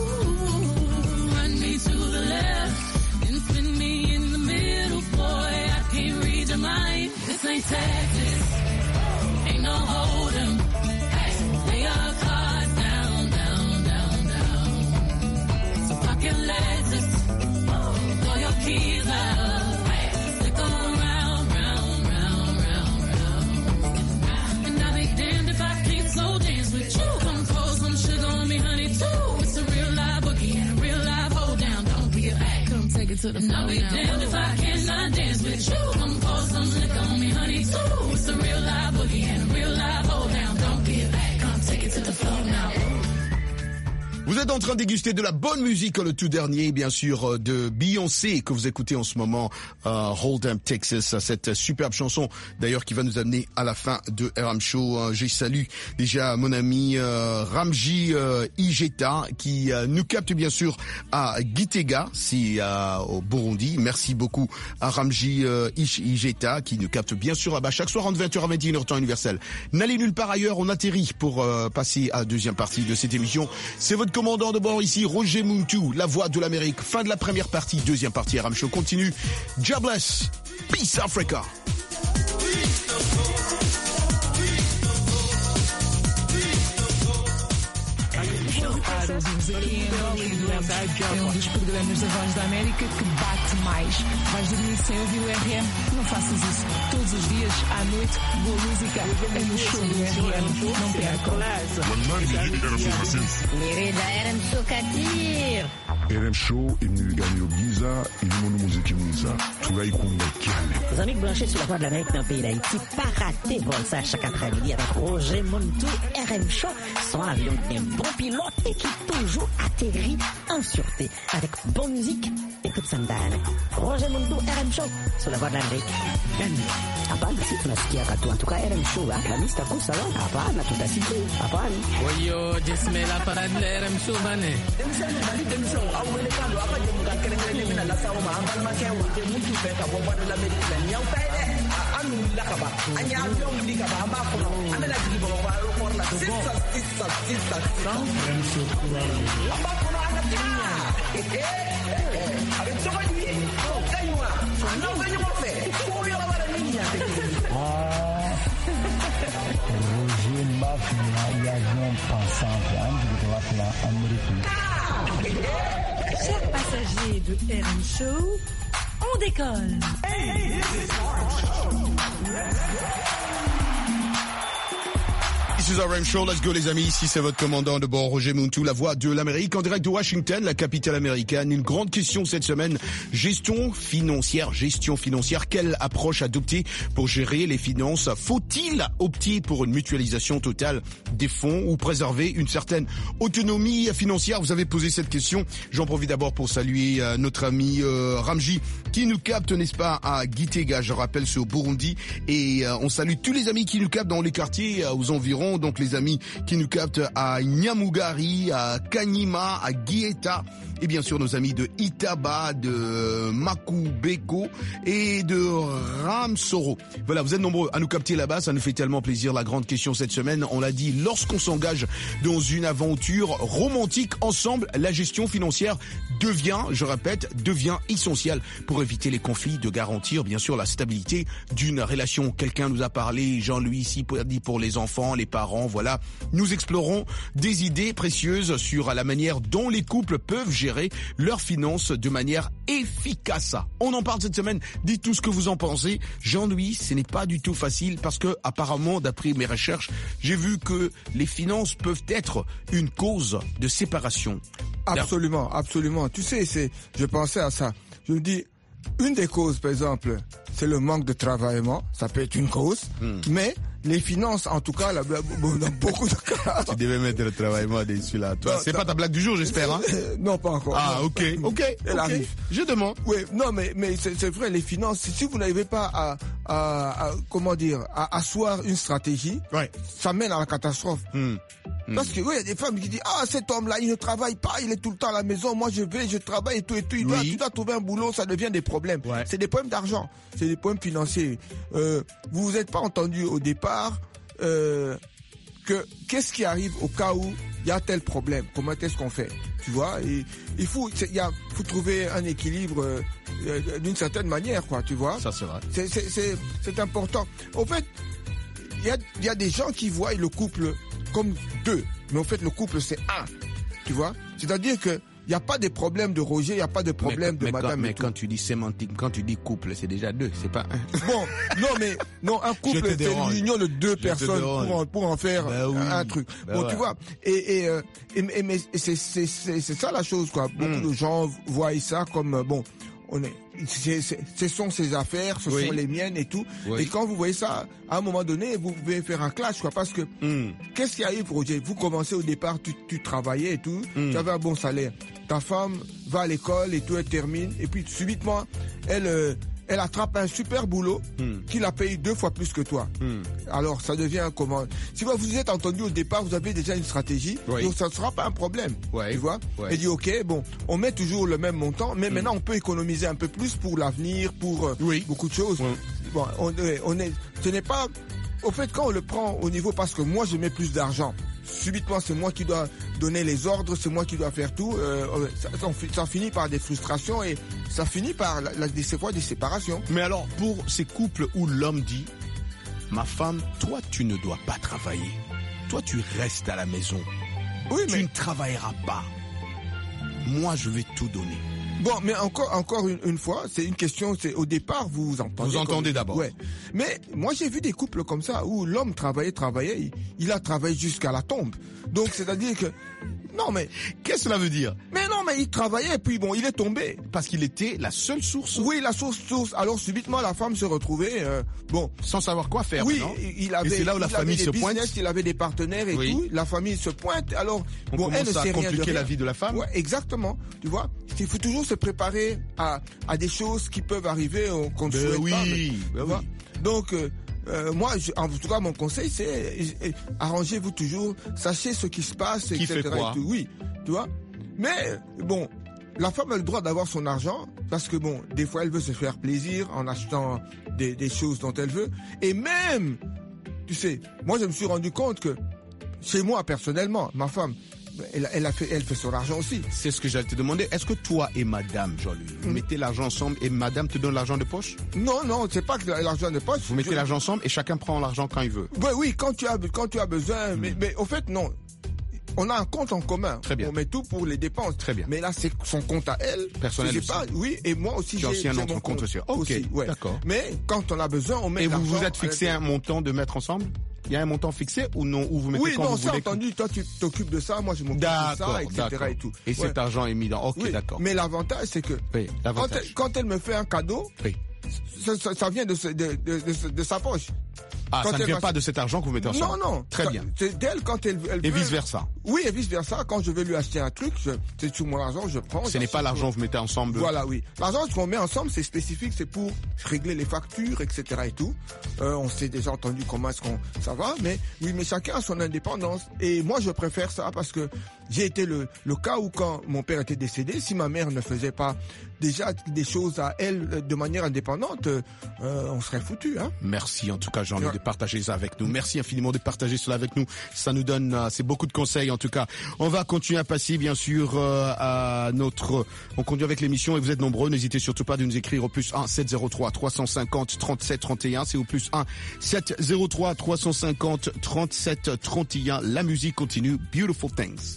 To the left and spin me in the middle, boy. I can't read your mind. This ain't Texas, ain't no hold'em. Lay your cards down, down, down, down. So park your Lexus, throw your keys out, stick around, round, round, round, round. And I'll be damned if I can't slow dance with you. Come pour some sugar on me, honey, too. It's a real live boogie and a real live hold down. Don't be a come take it to the floor. I'll be damned if I cannot dance with you. Come pour some liquor on me, honey, too. It's a real live boogie and a real live hold down. Don't be a come take it to the floor now. Vous êtes en train de déguster de la bonne musique, le tout dernier, bien sûr, de Beyoncé, que vous écoutez en ce moment, euh, Hold'em Texas, cette superbe chanson, d'ailleurs, qui va nous amener à la fin de R M Show. Euh, je salue déjà mon ami euh, Ramji euh, Ijeta, qui euh, nous capte, bien sûr, à Gitega, c'est euh, au Burundi. Merci beaucoup à Ramji euh, Ijeta, qui nous capte, bien sûr, là-bas, chaque soir, entre vingt heures à vingt et une heures, temps universel. N'allez nulle part ailleurs, on atterrit pour euh, passer à la deuxième partie de cette émission. C'est votre commandant de bord ici, Roger Muntu, la voix de l'Amérique. Fin de la première partie, deuxième partie, R M Show continue. Jobless, Peace Africa. Para os aqui em Hollywood, é um dos programas da Voz da América que bate mais. Vais dormir sem ouvir o R M? Não faças isso. Todos os dias, à noite, boa música é no show do R M. Não percam. والله بيجيب كده في المسنس نريد عرم سكتير R M Show imniganyiro byiza irimo n'umuziki mwiza turayikunda cyane. Les amis branchés sur la voie de l'Amérique dans le pays d'Haïti, pas raté vol ça chaque après-midi avec Roger Montou. R M Show, son avion d'un bon pilote et qui toujours atterrit en sûreté avec bonne musique et toute sandale. Roger Montou, R M Show, sur la voie de l'Amérique. Hapana, si tunasikia katu antuka R M Show hapa Mister Kusa wa hapana, tutasikia hapana. Oyo jesmela para de R M Show bane. Demisione bali demisione awele kando apa je muka kere mina la sawo ma ambal ma kewa de mutu fe ka boba de l'Amérique la nyaw tay de anu la ka ba anya avion li ka ba ma ko amela ji bo ba ro por la sissa sissa sissa R M Show kura amba ko ana tinya avec ça lui kaywa ana venyo mo fe ko yo la bara niña Roger Mafia y avion pensant en Amérique. Chers passagers de R M Show, on décolle. This is R M Show, let's go les amis, ici c'est votre commandant de bord Roger Montou, la voix de l'Amérique, en direct de Washington, la capitale américaine. Une grande question cette semaine, gestion financière, gestion financière, quelle approche adopter pour gérer les finances? Faut-il opter pour une mutualisation totale des fonds ou préserver une certaine autonomie financière? Vous avez posé cette question, j'en profite d'abord pour saluer euh, notre ami euh, Ramji qui nous capte, n'est-ce pas, à Gitega, je rappelle c'est au Burundi, et euh, on salue tous les amis qui nous captent dans les quartiers euh, aux environs. Donc les amis qui nous captent à Nyamugari, à Kanyima, à Gieta, et bien sûr nos amis de Itaba, de Makubeko et de Ramsoro. Voilà, vous êtes nombreux à nous capter là-bas, ça nous fait tellement plaisir. La grande question cette semaine, on l'a dit, lorsqu'on s'engage dans une aventure romantique ensemble, la gestion financière devient, je répète, devient essentielle pour éviter les conflits, de garantir bien sûr la stabilité d'une relation. Quelqu'un nous a parlé, Jean-Louis ici dit pour les enfants, les parents, voilà. Nous explorons des idées précieuses sur la manière dont les couples peuvent gérer leurs finances de manière efficace. On en parle cette semaine. Dites tout ce que vous en pensez. Jean-Louis, ce n'est pas du tout facile parce que apparemment, d'après mes recherches, j'ai vu que les finances peuvent être une cause de séparation. Absolument, absolument. Tu sais, c'est, je pensais à ça. Je me dis, une des causes, par exemple, c'est le manque de travaillement. Ça peut être une cause, hmm. mais les finances, en tout cas, là, dans beaucoup de cas. Tu devais mettre le travaillement dessus là. Toi, c'est pas ta blague du jour, j'espère, hein? Non, pas encore. Ah, non. ok, ok. Elle okay. arrive. Je demande. Oui, non, mais mais c'est, c'est vrai, les finances. Si vous n'arrivez pas à, à, à comment dire, à asseoir une stratégie, ouais. ça mène à la catastrophe. Hmm. Parce que oui, il y a des femmes qui disent ah cet homme-là il ne travaille pas, il est tout le temps à la maison, moi je vais, je travaille et tout et tout. Il oui. doit, tu dois trouver un boulot, ça devient des problèmes. Ouais. C'est des problèmes d'argent, c'est des problèmes financiers. Euh, vous vous êtes pas entendu au départ euh, que qu'est-ce qui arrive au cas où il y a tel problème. Comment est-ce qu'on fait? Tu vois, et il faut, il y a, faut trouver un équilibre euh, d'une certaine manière, quoi. Tu vois. Ça c'est vrai. C'est c'est c'est, c'est important. Au fait, il y a il y a des gens qui voient le couple comme deux, mais en fait le couple c'est un, tu vois. C'est-à-dire que il y a pas de problème de Roger, il y a pas de problème mais, de mais Madame. Quand, mais tout. quand tu dis sémantique, quand tu dis couple, c'est déjà deux, c'est pas un. Bon, non mais non un couple c'est l'union de deux Je personnes pour en, pour en faire ben oui. un truc. Ben bon, ouais. tu vois. Et et, euh, et, et mais c'est c'est c'est c'est ça la chose quoi. Beaucoup mm. de gens voient ça comme bon. On est, c'est, c'est, ce sont ses affaires, ce oui. sont les miennes et tout. Oui. Et quand vous voyez ça, à un moment donné, vous pouvez faire un clash, quoi, parce que mm. qu'est-ce qui arrive, Roger? Vous commencez au départ, tu, tu travaillais et tout, mm. tu avais un bon salaire. Ta femme va à l'école et tout, elle termine, et puis subitement, elle, euh, elle attrape un super boulot mm. qui la paye deux fois plus que toi. Mm. Alors, ça devient comment? Si vous vous êtes entendu au départ, vous avez déjà une stratégie, oui. donc ça ne sera pas un problème. Ouais. Tu vois? Ouais. Elle dit, OK, bon, on met toujours le même montant, mais mm. maintenant on peut économiser un peu plus pour l'avenir, pour euh, oui. beaucoup de choses. Oui. Bon, on, on est, ce n'est pas, au fait, quand on le prend au niveau, parce que moi je mets plus d'argent, subitement c'est moi qui dois donner les ordres, c'est moi qui dois faire tout, euh, ça, ça, ça finit par des frustrations et ça finit par la, la, des fois des séparations. Mais alors pour ces couples où l'homme dit ma femme, toi tu ne dois pas travailler, toi tu restes à la maison, oui, tu mais... ne travailleras pas, moi je vais tout donner. Bon, mais encore, encore une, une fois, c'est une question, c'est au départ, vous vous entendez. Vous entendez comme, d'abord. Ouais. Mais, moi, j'ai vu des couples comme ça, où l'homme travaillait, travaillait, il, il a travaillé jusqu'à la tombe. Donc, c'est-à-dire que, Non, mais... Qu'est-ce que cela veut dire? Mais non, mais il travaillait, puis bon, il est tombé. Parce qu'il était la seule source? Oui, la source, source. Alors, subitement, la femme se retrouvait, euh, bon... Sans savoir quoi faire, oui, non? il avait, et c'est là où la il famille avait se des pointe. business, il avait des partenaires et oui. tout. La famille se pointe. Alors, on bon, commence elle ne à sait rien de compliquer rien. la vie de la femme. Ouais, exactement. Tu vois, il faut toujours se préparer à, à des choses qui peuvent arriver euh, qu'on ne Ben souhaite oui, pas. Mais, ben tu vois. oui. Donc, euh, euh, moi, je, en tout cas, mon conseil, c'est euh, arrangez-vous toujours, sachez ce qui se passe, qui et cetera. fait quoi? Et tout. Oui, tu vois. Mais bon, la femme a le droit d'avoir son argent parce que bon, des fois, elle veut se faire plaisir en achetant des, des choses dont elle veut. Et même, tu sais, moi, je me suis rendu compte que chez moi, personnellement, ma femme, Elle, elle, a fait, elle fait son argent aussi. C'est ce que j'allais te demander. Est-ce que toi et madame, Jean-Louis, vous Mm. mettez l'argent ensemble et madame te donne l'argent de poche? Non, non, c'est pas que l'argent de poche. Vous mettez Je... l'argent ensemble et chacun prend l'argent quand il veut? Oui, oui, quand tu as, quand tu as besoin. Mm. Mais, mais au fait, non. On a un compte en commun. Très bien. On met tout pour les dépenses. Très bien. Mais là, c'est son compte à elle. Personnel aussi. Pas, oui, et moi aussi, tu as j'ai, aussi un j'ai autre mon compte aussi. Ok, aussi, ouais. d'accord. Mais quand on a besoin, on met Et vous l'argent vous êtes fixé un montant de mettre ensemble? Il y a un montant fixé ou non? Ou vous mettez oui, quand non, vous c'est voulez? entendu. Toi, tu t'occupes de ça, moi, je m'occupe de D'accord, ça, et cetera. d'accord. Et tout. Et Ouais. cet argent est mis dans... Ok, Oui, d'accord. mais l'avantage, c'est que Oui, quand, l'avantage. elle, quand elle me fait un cadeau, Oui. ça, ça, ça vient de, de, de, de, de sa poche. Ah, Quand ça ne elle vient va- pas de cet argent que vous mettez ensemble? Non, non. Très Ça- bien. C'est d'elle quand elle, elle Et veut- vice versa? Oui, et vice versa. Quand je vais lui acheter un truc, je, c'est sur mon argent, je prends. Ce n'est pas l'argent que vous mettez ensemble? Voilà, oui. L'argent, ce qu'on met ensemble, c'est spécifique, c'est pour régler les factures, et cetera et tout. Euh, on s'est déjà entendu comment est-ce qu'on, ça va, mais oui, mais chacun a son indépendance. Et moi, je préfère ça parce que j'ai été le, le cas où quand mon père était décédé, si ma mère ne faisait pas déjà des choses à elle euh, de manière indépendante, euh, on serait foutu, hein. Merci en tout cas Jean-Louis Ouais. de partager ça avec nous. Merci infiniment de partager cela avec nous. Ça nous donne euh, c'est beaucoup de conseils en tout cas. On va continuer à passer bien sûr euh, à notre on continue avec l'émission et vous êtes nombreux, n'hésitez surtout pas de nous écrire au plus un sept zéro trois trois cent cinquante trente-sept trente et un, c'est au plus un sept zéro trois trois cent cinquante trente-sept trente et un. La musique continue. Beautiful Things.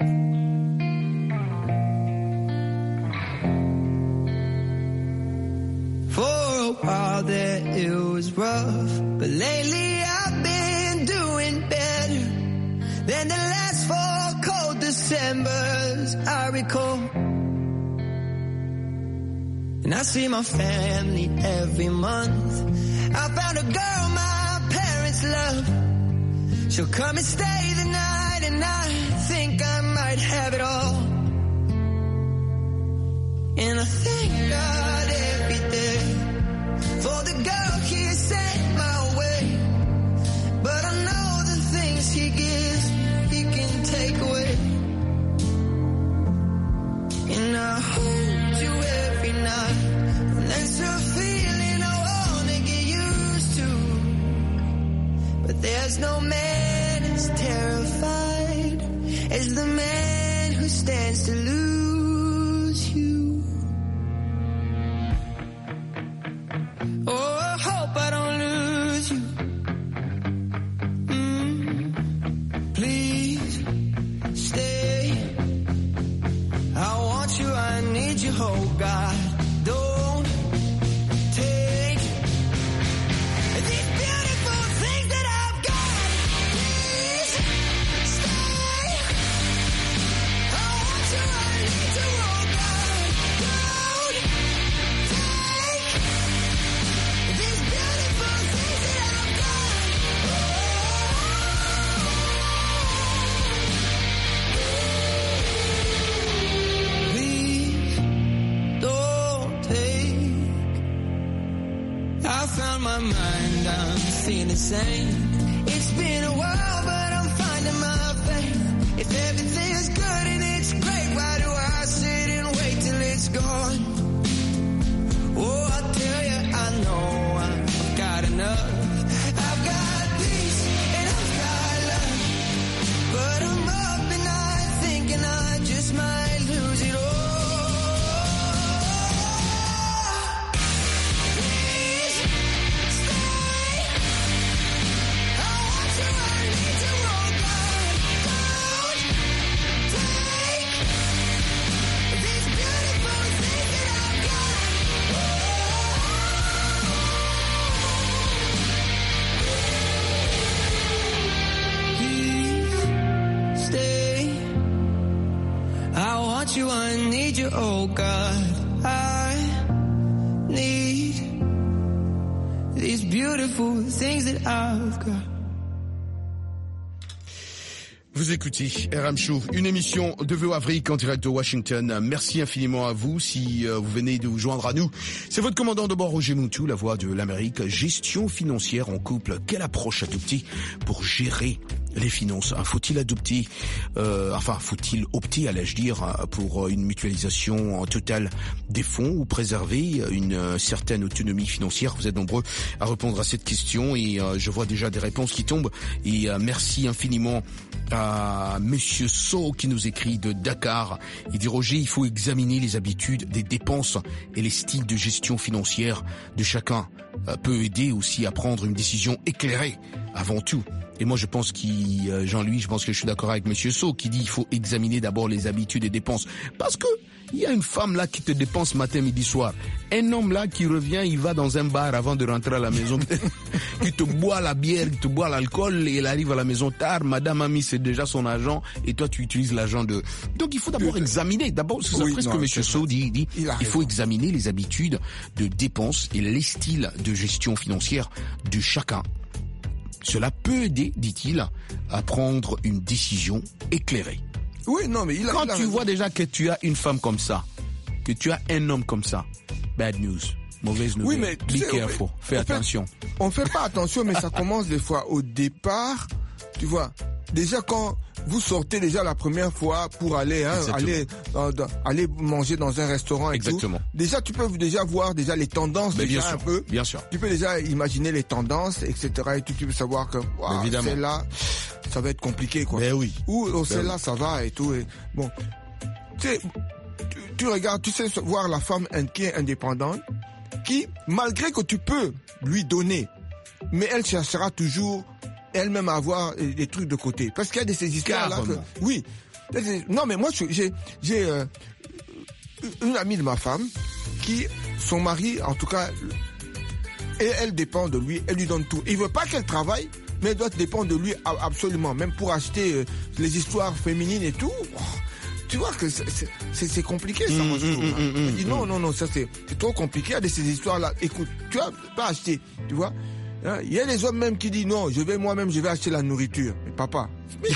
For a while there it was rough, but lately I've been doing better than the last four cold Decembers I recall. And I see my family every month. I found a girl my parents love. She'll come and stay the night, and I think I might have it all. And I thank God every day for the girl he sent my way. But I know the things he gives, he can take away. And I hold you every night, and that's a feeling I wanna get used to. But there's no man as terrified as the man who stands to lose you. Oh, I hope I don't lose you. Mm, please stay. I want you, I need you, oh God. Don't take these beautiful things that I've got. Please stay. I want you, I need you, oh God. Don't take these beautiful things that I've got. Please don't take. I found my mind, I'm feeling sane. It's been a while, but I'm finding my faith. If everything's good and it's great, why do I sit and wait till it's gone? Oh, I tell you, I know I've got enough. I've got peace and I've got love. But I'm up and night thinking I just might lose it all. Please stay. I you, oh God. I need these beautiful things that I've got. Vous écoutez R M Show, une émission de V O Afrique en direct de Washington. Merci infiniment à vous si euh, vous venez de vous joindre à nous. C'est votre commandant de bord Roger Muntu, la voix de l'Amérique. Gestion financière en couple. Quelle approche adopter pour gérer les finances? Faut-il adopter, euh, enfin, faut-il opter, allais-je dire, pour une mutualisation totale des fonds ou préserver une certaine autonomie financière? Vous êtes nombreux à répondre à cette question et euh, je vois déjà des réponses qui tombent. Et euh, merci infiniment à Monsieur So qui nous écrit de Dakar. Il dit: Roger, il faut examiner les habitudes des dépenses et les styles de gestion financière de chacun. Euh, peut aider aussi à prendre une décision éclairée avant tout. Et moi, je pense qu'il, euh, Jean-Louis, je pense que je suis d'accord avec Monsieur So qui dit il faut examiner d'abord les habitudes et dépenses. Parce que il y a une femme là qui te dépense matin, midi, soir. Un homme là qui revient, il va dans un bar avant de rentrer à la maison, qui te boit la bière, qui te boit l'alcool, et il arrive à la maison tard. Madame a mis c'est déjà son argent, et toi tu utilises l'argent de. Donc il faut d'abord examiner. D'abord, c'est oui, après ce que Monsieur So dit. dit il, il faut examiner les habitudes de dépenses et les styles de gestion financière de chacun. Cela peut aider, dit-il, à prendre une décision éclairée. Oui, non, mais il a, Quand il a tu raison. vois déjà que tu as une femme comme ça, que tu as un homme comme ça, bad news, mauvaise nouvelle. Oui, mais tu Be sais, on careful, fait- fais on fait- attention. On fait pas attention, mais ça commence des fois au départ. Tu vois, déjà quand vous sortez déjà la première fois pour aller, hein, Exactement. aller, dans- dans- aller manger dans un restaurant et Exactement. tout. Déjà, tu peux déjà voir déjà les tendances Mais déjà bien sûr, un peu. bien sûr. Tu peux déjà imaginer les tendances, et cetera. Et tout, tu peux savoir que waouh, Évidemment. celle-là, ça va être compliqué, quoi. Ben oui. Ou oh, Ben celle-là, oui. ça va et tout. Et, bon, tu sais, tu, tu regardes, tu sais voir la femme in- qui est indépendante, qui, malgré que tu peux lui donner, mais elle cherchera toujours elle-même à avoir euh, des trucs de côté. Parce qu'il y a de ces histoires-là que... Carrément. Oui. Non, mais moi, je- j'ai j'ai euh, une amie de ma femme qui, son mari, en tout cas, et elle dépend de lui, elle lui donne tout. Il veut pas qu'elle travaille, mais elle doit dépendre de lui a- absolument. Même pour acheter euh, les histoires féminines et tout. Oh, tu vois que c'est- c'est c'est- c'est compliqué, ça, moi, je trouve. hein. Elle dit, non, non, non, ça c'est c'est trop compliqué. Il y a de ces histoires-là. Écoute, tu vas pas acheter, tu vois. Hein, il y a des hommes même qui disent, non, je vais moi-même, je vais acheter la nourriture. Mais papa,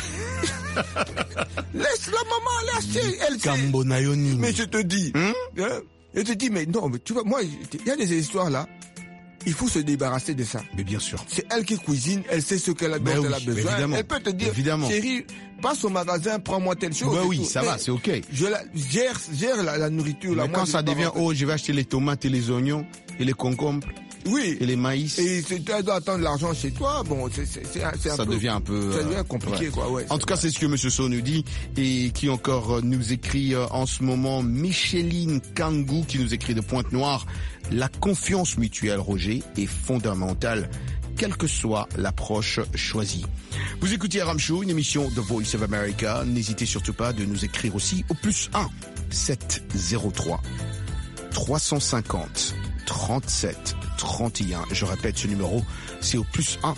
laisse la maman aller acheter. Elle sait. Cambonayoni. Mais je te dis, hein, je te dis, mais non, mais tu vois, moi, il y a des histoires là. Il faut se débarrasser de ça. Mais bien sûr. C'est elle qui cuisine, elle sait ce qu'elle a, dont Ben elle oui, a besoin. évidemment. Elle peut te dire, Évidemment. chérie, passe au magasin, prends-moi telle chose. Ben et oui, tout. ça Mais va, c'est ok. Je la, gère, gère la, la nourriture. Là. Mais Moi, quand je ça vais pas devient, rentrer- oh, je vais acheter les tomates et les oignons et les concombres oui. et les maïs. Et c'est- tu dois attendre l'argent chez toi. Bon, c'est c'est- c'est un, c'est un Ça peu, devient un peu... ça euh, devient compliqué, ouais. quoi. Ouais, En tout cas, c'est ce que Monsieur So nous dit et qui encore euh, nous écrit euh, en ce moment Micheline Kangou qui nous écrit de Pointe-Noire. La confiance mutuelle, Roger, est fondamentale, quelle que soit l'approche choisie. Vous écoutez Aram Show, une émission de Voice of America. N'hésitez surtout pas de nous écrire aussi au plus un sept zéro trois trois cent cinquante trente-sept trente et un. Je répète ce numéro, c'est au plus un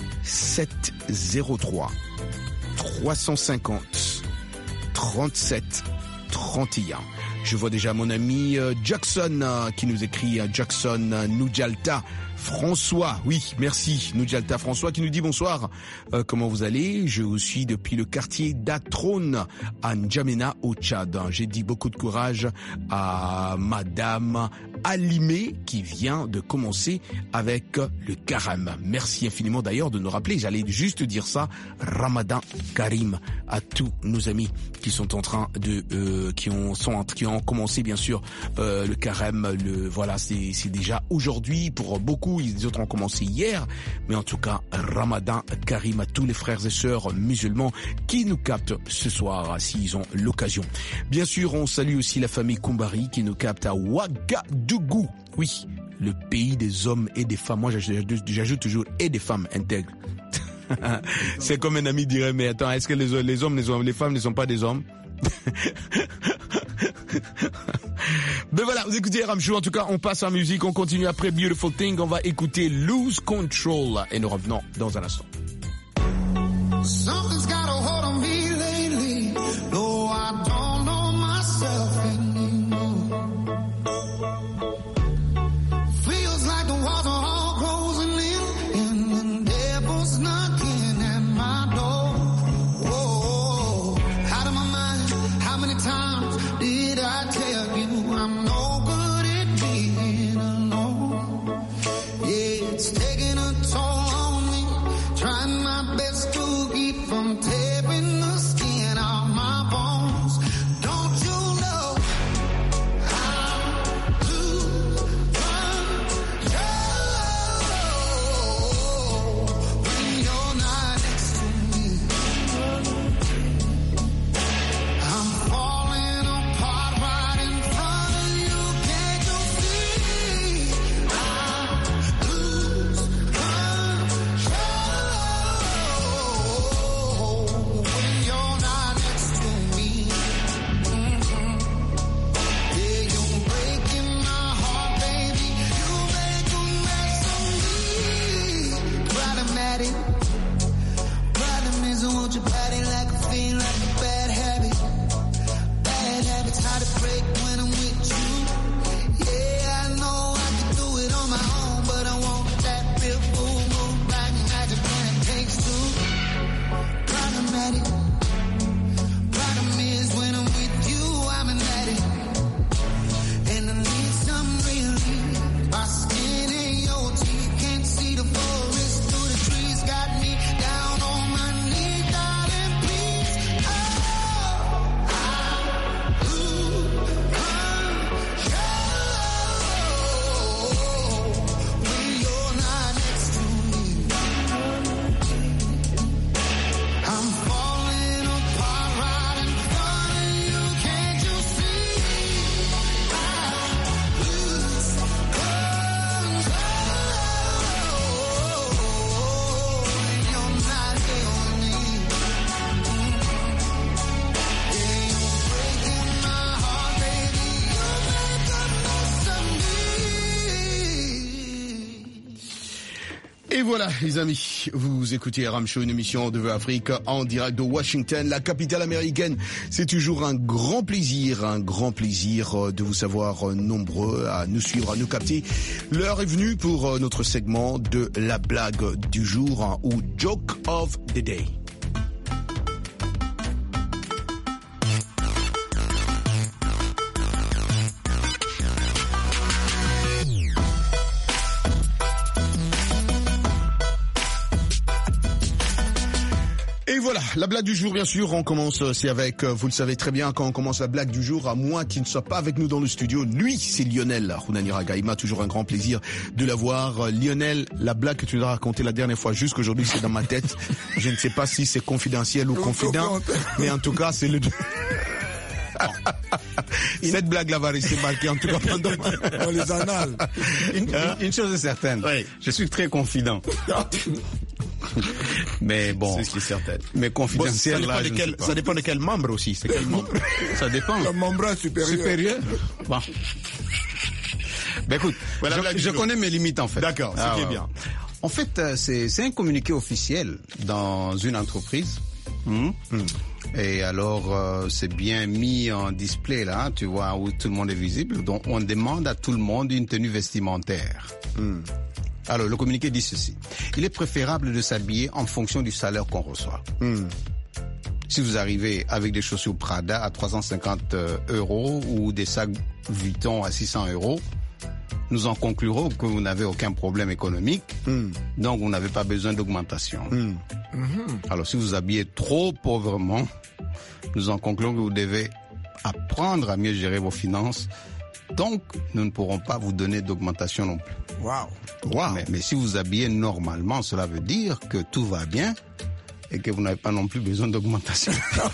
sept zéro trois trois cent cinquante trente-sept trente et un. Je vois déjà mon ami euh, Jackson euh, qui nous écrit, euh, Jackson euh, Nujalta François. Oui, merci Nujalta François qui nous dit bonsoir. Euh, comment vous allez? Je vous suis depuis le quartier d'Atrone à N'Djamena au Tchad. J'ai dit beaucoup de courage à Madame Alimé qui vient de commencer avec le carême. Merci infiniment d'ailleurs de nous rappeler, j'allais juste dire ça, Ramadan Karim à tous nos amis qui sont en train de euh, qui ont sont en- qui ont commencé bien sûr euh, le carême. Le voilà, c'est c'est déjà aujourd'hui pour beaucoup. Les autres ont commencé hier, mais en tout cas Ramadan Karim à tous les frères et sœurs musulmans qui nous captent ce soir s'ils ont l'occasion. Bien sûr, on salue aussi la famille Koumbari qui nous capte à Ouagadougou. Oui, le pays des hommes et des femmes. Moi, j'ajoute, j'ajoute toujours et des femmes intègres. C'est comme un ami dirait, mais attends, est-ce que les, les hommes, les, hommes, les femmes ne sont pas des hommes? Ben voilà, vous écoutez Ram Show. En tout cas, on passe en musique, on continue après Beautiful Thing. On va écouter Lose Control et nous revenons dans un instant. Something's got a hold on me lately, though I don't know myself anymore. voilà, les amis, vous écoutez R M Show, une émission de Afrique en direct de Washington, la capitale américaine. C'est toujours un grand plaisir, un grand plaisir de vous savoir nombreux à nous suivre, à nous capter. L'heure est venue pour notre segment de la blague du jour, hein, ou Joke of the Day. Voilà, la blague du jour, bien sûr, on commence, c'est avec, vous le savez très bien, quand on commence la blague du jour, à moins qu'il ne soit pas avec nous dans le studio, lui, c'est Lionel Hunanira Gaïma, toujours un grand plaisir de l'avoir. Lionel, la blague que tu nous as racontée la dernière fois, jusqu'aujourd'hui, c'est dans ma tête. Je ne sais pas si c'est confidentiel ou confident, mais en tout cas, c'est le... Cette blague-là va rester marquée, en tout cas, pendant dans les annales. Une, hein? une chose est certaine, oui. Je suis très confident. Mais bon, c'est ce qui est certain. Mais confidentiel, bon, ça, dépend là, de quel, ça dépend de quel membre aussi. C'est quel membre? Ça dépend. Le membre supérieur. Supérieur. Bon. Ben écoute, voilà, je, je connais mes limites en fait. D'accord, c'est ah, qui est ouais. bien. En fait, c'est, c'est un communiqué officiel dans une entreprise. Mmh. Mmh. Et alors, euh, c'est bien mis en display là, tu vois, où tout le monde est visible. Donc, on demande à tout le monde une tenue vestimentaire. Mmh. Alors, le communiqué dit ceci. Il est préférable de s'habiller en fonction du salaire qu'on reçoit. Mmh. Si vous arrivez avec des chaussures Prada à trois cent cinquante euros ou des sacs Vuitton à six cents euros, nous en conclurons que vous n'avez aucun problème économique, mmh. donc vous n'avez pas besoin d'augmentation. Mmh. Mmh. Alors, si vous habillez trop pauvrement, nous en concluons que vous devez apprendre à mieux gérer vos finances. Donc, nous ne pourrons pas vous donner d'augmentation non plus. Waouh, wow. mais, mais si vous habillez normalement, cela veut dire que tout va bien et que vous n'avez pas non plus besoin d'augmentation.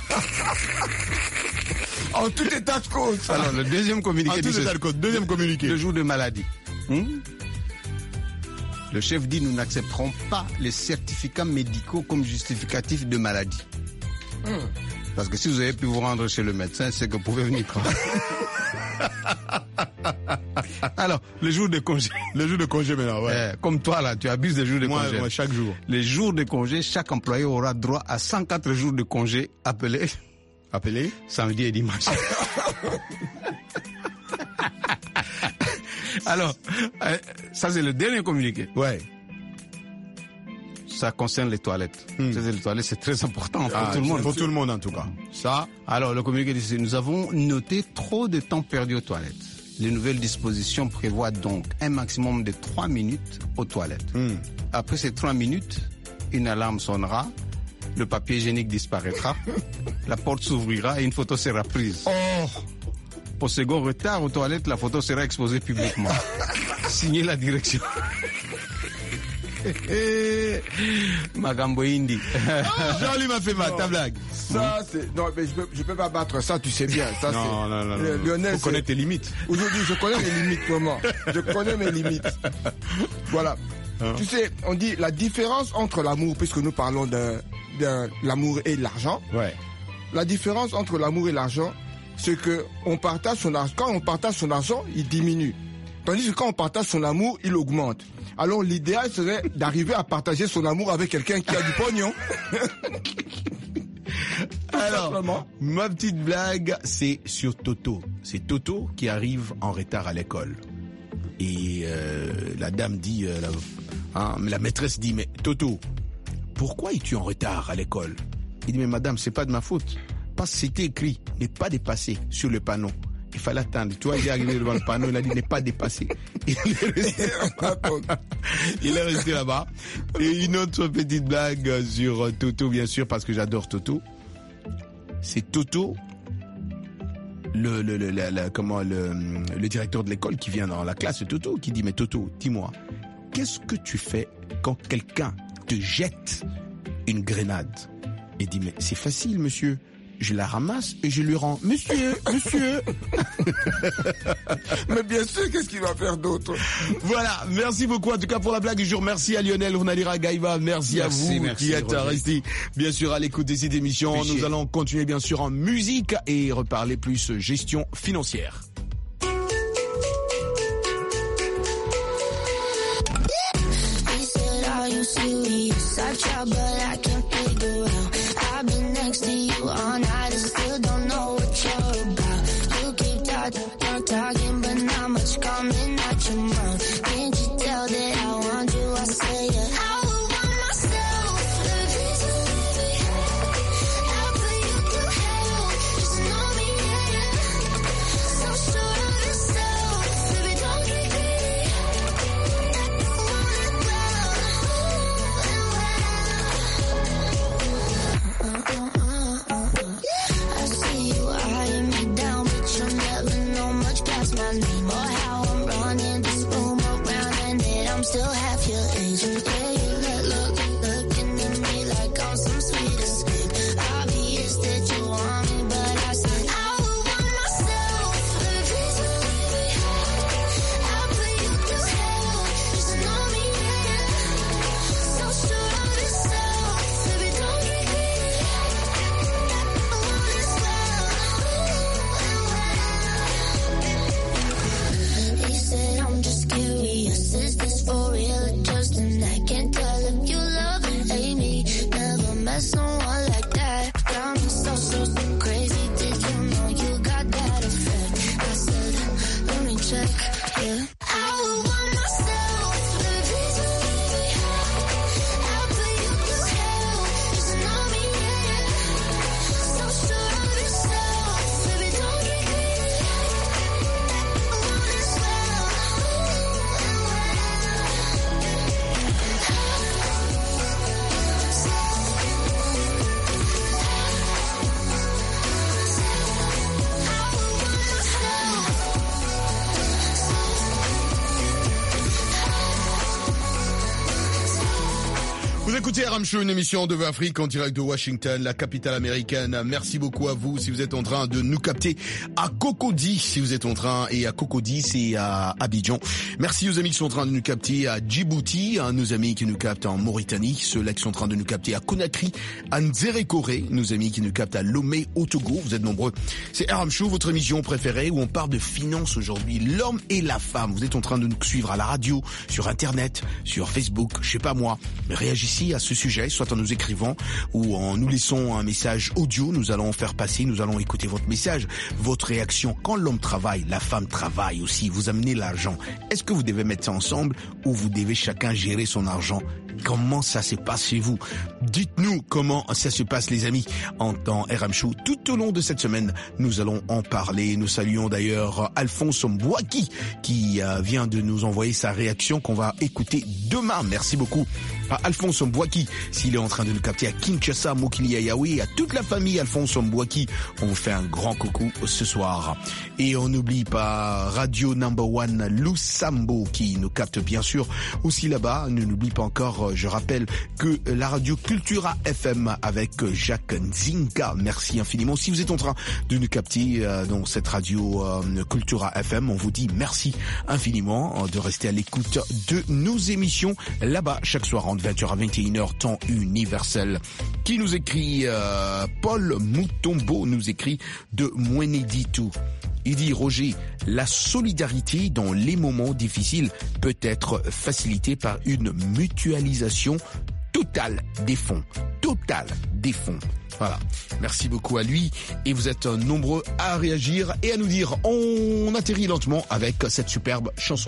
En tout état de cause. Alors, le deuxième communiqué. En tout état de cause, deuxième communiqué. Le jour de maladie. Hum? Le chef dit, nous n'accepterons pas les certificats médicaux comme justificatif de maladie. Hum. Parce que si vous avez pu vous rendre chez le médecin, c'est que vous pouvez venir travailler. Alors, le jour de congé. Le jour de congé maintenant, ouais. Eh, comme toi, là, tu abuses des jours de moi, congé. Moi, chaque jour. Les jours de congé, chaque employé aura droit à cent quatre jours de congé appelés. Appelés samedi et dimanche. Alors, euh, ça c'est le dernier communiqué. Ouais. Ça concerne les toilettes. Hmm. Les toilettes, c'est très important pour ah, tout le monde. Pour tout le monde, en tout cas. Ça. Alors, le communiqué dit, nous avons noté trop de temps perdu aux toilettes. Les nouvelles dispositions prévoient donc un maximum de trois minutes aux toilettes. Hmm. Après ces trois minutes, une alarme sonnera, le papier hygiénique disparaîtra, la porte s'ouvrira et une photo sera prise. Oh. Pour second retard aux toilettes, la photo sera exposée publiquement. Signé la direction. Magambo Indi. Jean-Louis m'a fait mal, ta blague. Ça, c'est, non, mais je peux, je peux pas battre ça, tu sais bien. Ça, non, c'est, non, non, non. Lionel, faut connaître tes limites. Aujourd'hui, je connais mes limites, vraiment. Je connais mes limites. Voilà. Hein? Tu sais, on dit la différence entre l'amour, puisque nous parlons de, de l'amour et l'argent. Ouais. La différence entre l'amour et l'argent, c'est que on partage son argent. Quand on partage son argent, il diminue. Tandis que quand on partage son amour, il augmente. Alors l'idéal serait d'arriver à partager son amour avec quelqu'un qui a du pognon. Alors, simplement. Ma petite blague, c'est sur Toto. C'est Toto qui arrive en retard à l'école. Et euh, la dame dit, euh, la, hein, la maîtresse dit, mais Toto, pourquoi es-tu en retard à l'école? Il dit, mais madame, c'est pas de ma faute. Parce que c'était écrit, n'est pas dépassé sur le panneau. Il fallait attendre. Tu vois, il est arrivé devant le panneau, il a dit, n'est pas dépassé. Il est resté là-bas. Il est resté là-bas. Et une autre petite blague sur Toto, bien sûr, parce que j'adore Toto. C'est Toto, le, le, le, la, la, comment, le, le directeur de l'école qui vient dans la classe de Toto, qui dit, mais Toto, dis-moi, qu'est-ce que tu fais quand quelqu'un te jette une grenade? Il dit, mais c'est facile, monsieur. Je la ramasse et je lui rends. Monsieur, monsieur. Mais bien sûr, qu'est-ce qu'il va faire d'autre? Voilà, merci beaucoup en tout cas pour la blague du jour. Merci à Lionel Hunanira Gaïva. Merci, merci à vous merci, qui êtes restés bien sûr à l'écoute de cette émission. Fichier. Nous allons continuer bien sûr en musique et reparler plus gestion financière. You I try, but I can't figure out. I've been next to you all night and still don't know what you're about. You keep talking, talk, talking, but not much coming out your mouth. Can't you tell that I want you? I say yeah. I would want myself. Let me please you, baby. I'll put you through hell. Just know me, yeah, yeah. So sure of yourself, baby, don't get greedy. I want it well, I see you eyeing me down, but you'll never know much past my name or how I'm running this room around, and that I'm still half your age. Yeah, you look, look, looking at me like I'm some sweet escape. Obvious that you want me, but I said I would want myself. Let me please you, baby. I'll put you through hell. Just know me, yeah, yeah. So sure of yourself, baby, don't get greedy. I want it well. He said I'm just curious, is this for real or just an act? Can't tell if you love and hate me. Never met someone like that. Got me so, so, so crazy. Did you know you got that effect? I said, let me check, yeah. I would want myself. Let me please you, baby. I'll put you through hell. Just know me, yeah, yeah. So sure of yourself, baby, don't get greedy. I want it well. Vous écoutez R M Show, une émission de Afrique en direct de Washington, la capitale américaine. Merci beaucoup à vous si vous êtes en train de nous capter à Cocody, si vous êtes en train, et à Cocody, c'est à Abidjan. Merci aux amis qui sont en train de nous capter à Djibouti, à nos amis qui nous captent en Mauritanie, ceux-là qui sont en train de nous capter à Conakry, à Nzérékoré, nos amis qui nous captent à Lomé, au Togo. Vous êtes nombreux. C'est R M Show, votre émission préférée où on parle de finances aujourd'hui, l'homme et la femme. Vous êtes en train de nous suivre à la radio, sur Internet, sur Facebook, je sais pas moi, mais réagissez à ce sujet, soit en nous écrivant ou en nous laissant un message audio. Nous allons faire passer, nous allons écouter votre message, votre réaction. Quand l'homme travaille, la femme travaille aussi. Vous amenez l'argent. Est-ce que vous devez mettre ça ensemble ou vous devez chacun gérer son argent? Comment ça se passe chez vous? Dites-nous comment ça se passe, les amis, en temps R M Show. Tout au long de cette semaine, nous allons en parler. Nous saluons d'ailleurs Alphonse Mbouaki qui euh, vient de nous envoyer sa réaction qu'on va écouter demain. Merci beaucoup à Alphonse Mbouaki, s'il est en train de nous capter à Kinshasa, Mokili Ayaoui, à toute la famille Alphonse Mbouaki. On vous fait un grand coucou ce soir. Et on n'oublie pas Radio Number One Lusambo qui nous capte bien sûr aussi là-bas. Ne n'oublie pas encore, je rappelle, que la radio Cultura F M avec Jacques Nzinga. Merci infiniment. Si vous êtes en train de nous capter euh, dans cette radio euh, Cultura F M, on vous dit merci infiniment euh, de rester à l'écoute de nos émissions là-bas chaque soir entre vingt heures à vingt et une heures temps universel. Qui nous écrit euh, Paul Moutombo nous écrit de Mweneditu. Il dit, Roger, la solidarité dans les moments difficiles peut être facilitée par une mutualisation totale des fonds. Totale des fonds. Voilà. Merci beaucoup à lui. Et vous êtes nombreux à réagir et à nous dire. On atterrit lentement avec cette superbe chanson.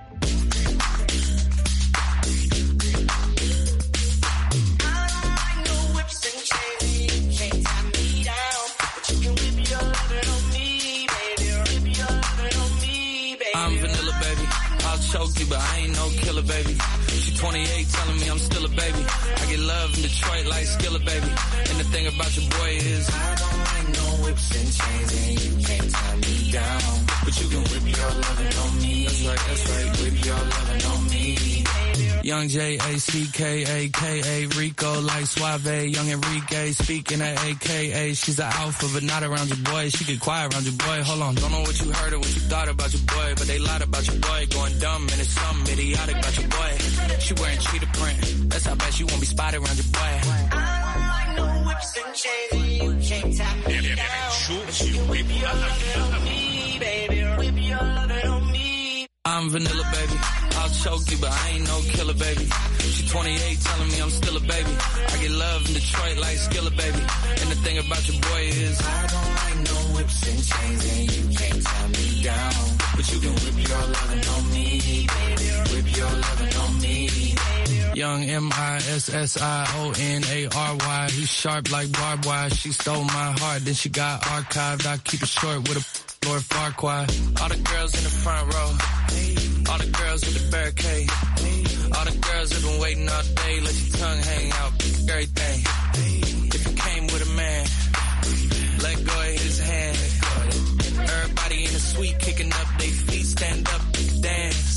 I'm vanilla, baby. I'll choke you, but I ain't no killer, baby. She twenty-eight, telling me I'm still a baby. I get love in Detroit like Skillet, baby. And the thing about your boy is I don't like no whips and chains, and you can't tie me down. But you can whip your lovin' on me. That's right, that's right, whip your lovin' on me. Young J A C K A K A Rico like Suave. Young Enrique speaking at A K A. She's an alpha but not around your boy. She get quiet around your boy. Hold on, don't know what you heard or what you thought about your boy, but they lied about your boy. Going dumb and it's something idiotic about your boy. She wearing cheetah print. That's how bad she won't be spotted around your boy. I don't like no whips and chains. You can't tap me down. But you can whip your lovin' on me, baby. Whip your lovin' on me. I'm vanilla, baby. I'll choke you, but I ain't no killer, baby. She twenty-eight, telling me I'm still a baby. I get love in Detroit like Skilla, baby. And the thing about your boy is I don't like no whips and chains, and you can't tie me down. But you can whip your lovin' on me, baby. Whip your lovin' on me. Young M I S S I O N A R Y. He's sharp like barbed wire. She stole my heart, then she got archived. I keep it short with a Lord Farquaad. All the girls in the front row. All the girls with the barricade. All the girls have been waiting all day. Let your tongue hang out. Everything. If you came with a man, let go of his hand. Everybody in the suite kicking up their feet. Stand up, dance.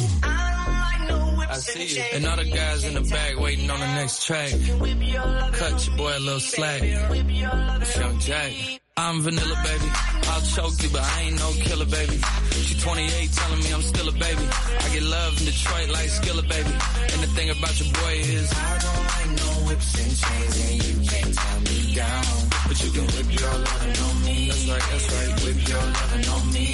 I see you. And all the guys in the back waiting on the next track. Cut your boy a little slack. It's Young Jack. I'm vanilla, baby. I'll choke you, but I ain't no killer, baby. She twenty-eight, telling me I'm still a baby. I get love in Detroit like Skilla, baby. And the thing about your boy is I don't like no whips and chains, and you can't tie me down. But you can whip your lovin' on me. That's right, that's right. Whip your lovin' on me.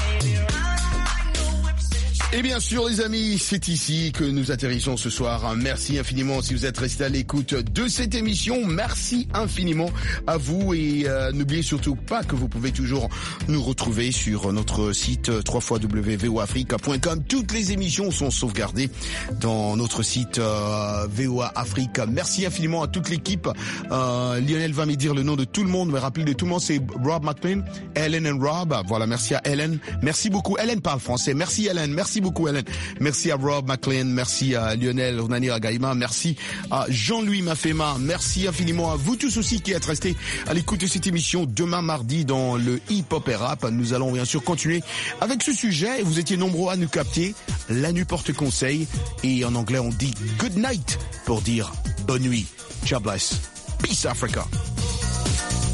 Et bien sûr les amis, c'est ici que nous atterrissons ce soir. Merci infiniment si vous êtes restés à l'écoute de cette émission. Merci infiniment à vous et euh, n'oubliez surtout pas que vous pouvez toujours nous retrouver sur notre site w w w point v o africa point com. Toutes les émissions sont sauvegardées dans notre site euh, V O A Afrique. Merci infiniment à toute l'équipe. Euh, Lionel va me dire le nom de tout le monde, me rappeler de tout le monde, c'est Rob McLean, Helen and Rob. Voilà, merci à Helen. Merci beaucoup. Helen parle français. Merci Helen. Merci beaucoup Helen. Merci à Rob McLean, merci à Lionel Runani Agaïma, merci à Jean-Louis Mafema, merci infiniment à vous tous aussi qui êtes restés à l'écoute de cette émission. Demain mardi dans le hip-hop et rap, nous allons bien sûr continuer avec ce sujet. Vous étiez nombreux à nous capter. La nuit porte conseil et en anglais on dit good night pour dire bonne nuit. God bless. Peace Africa.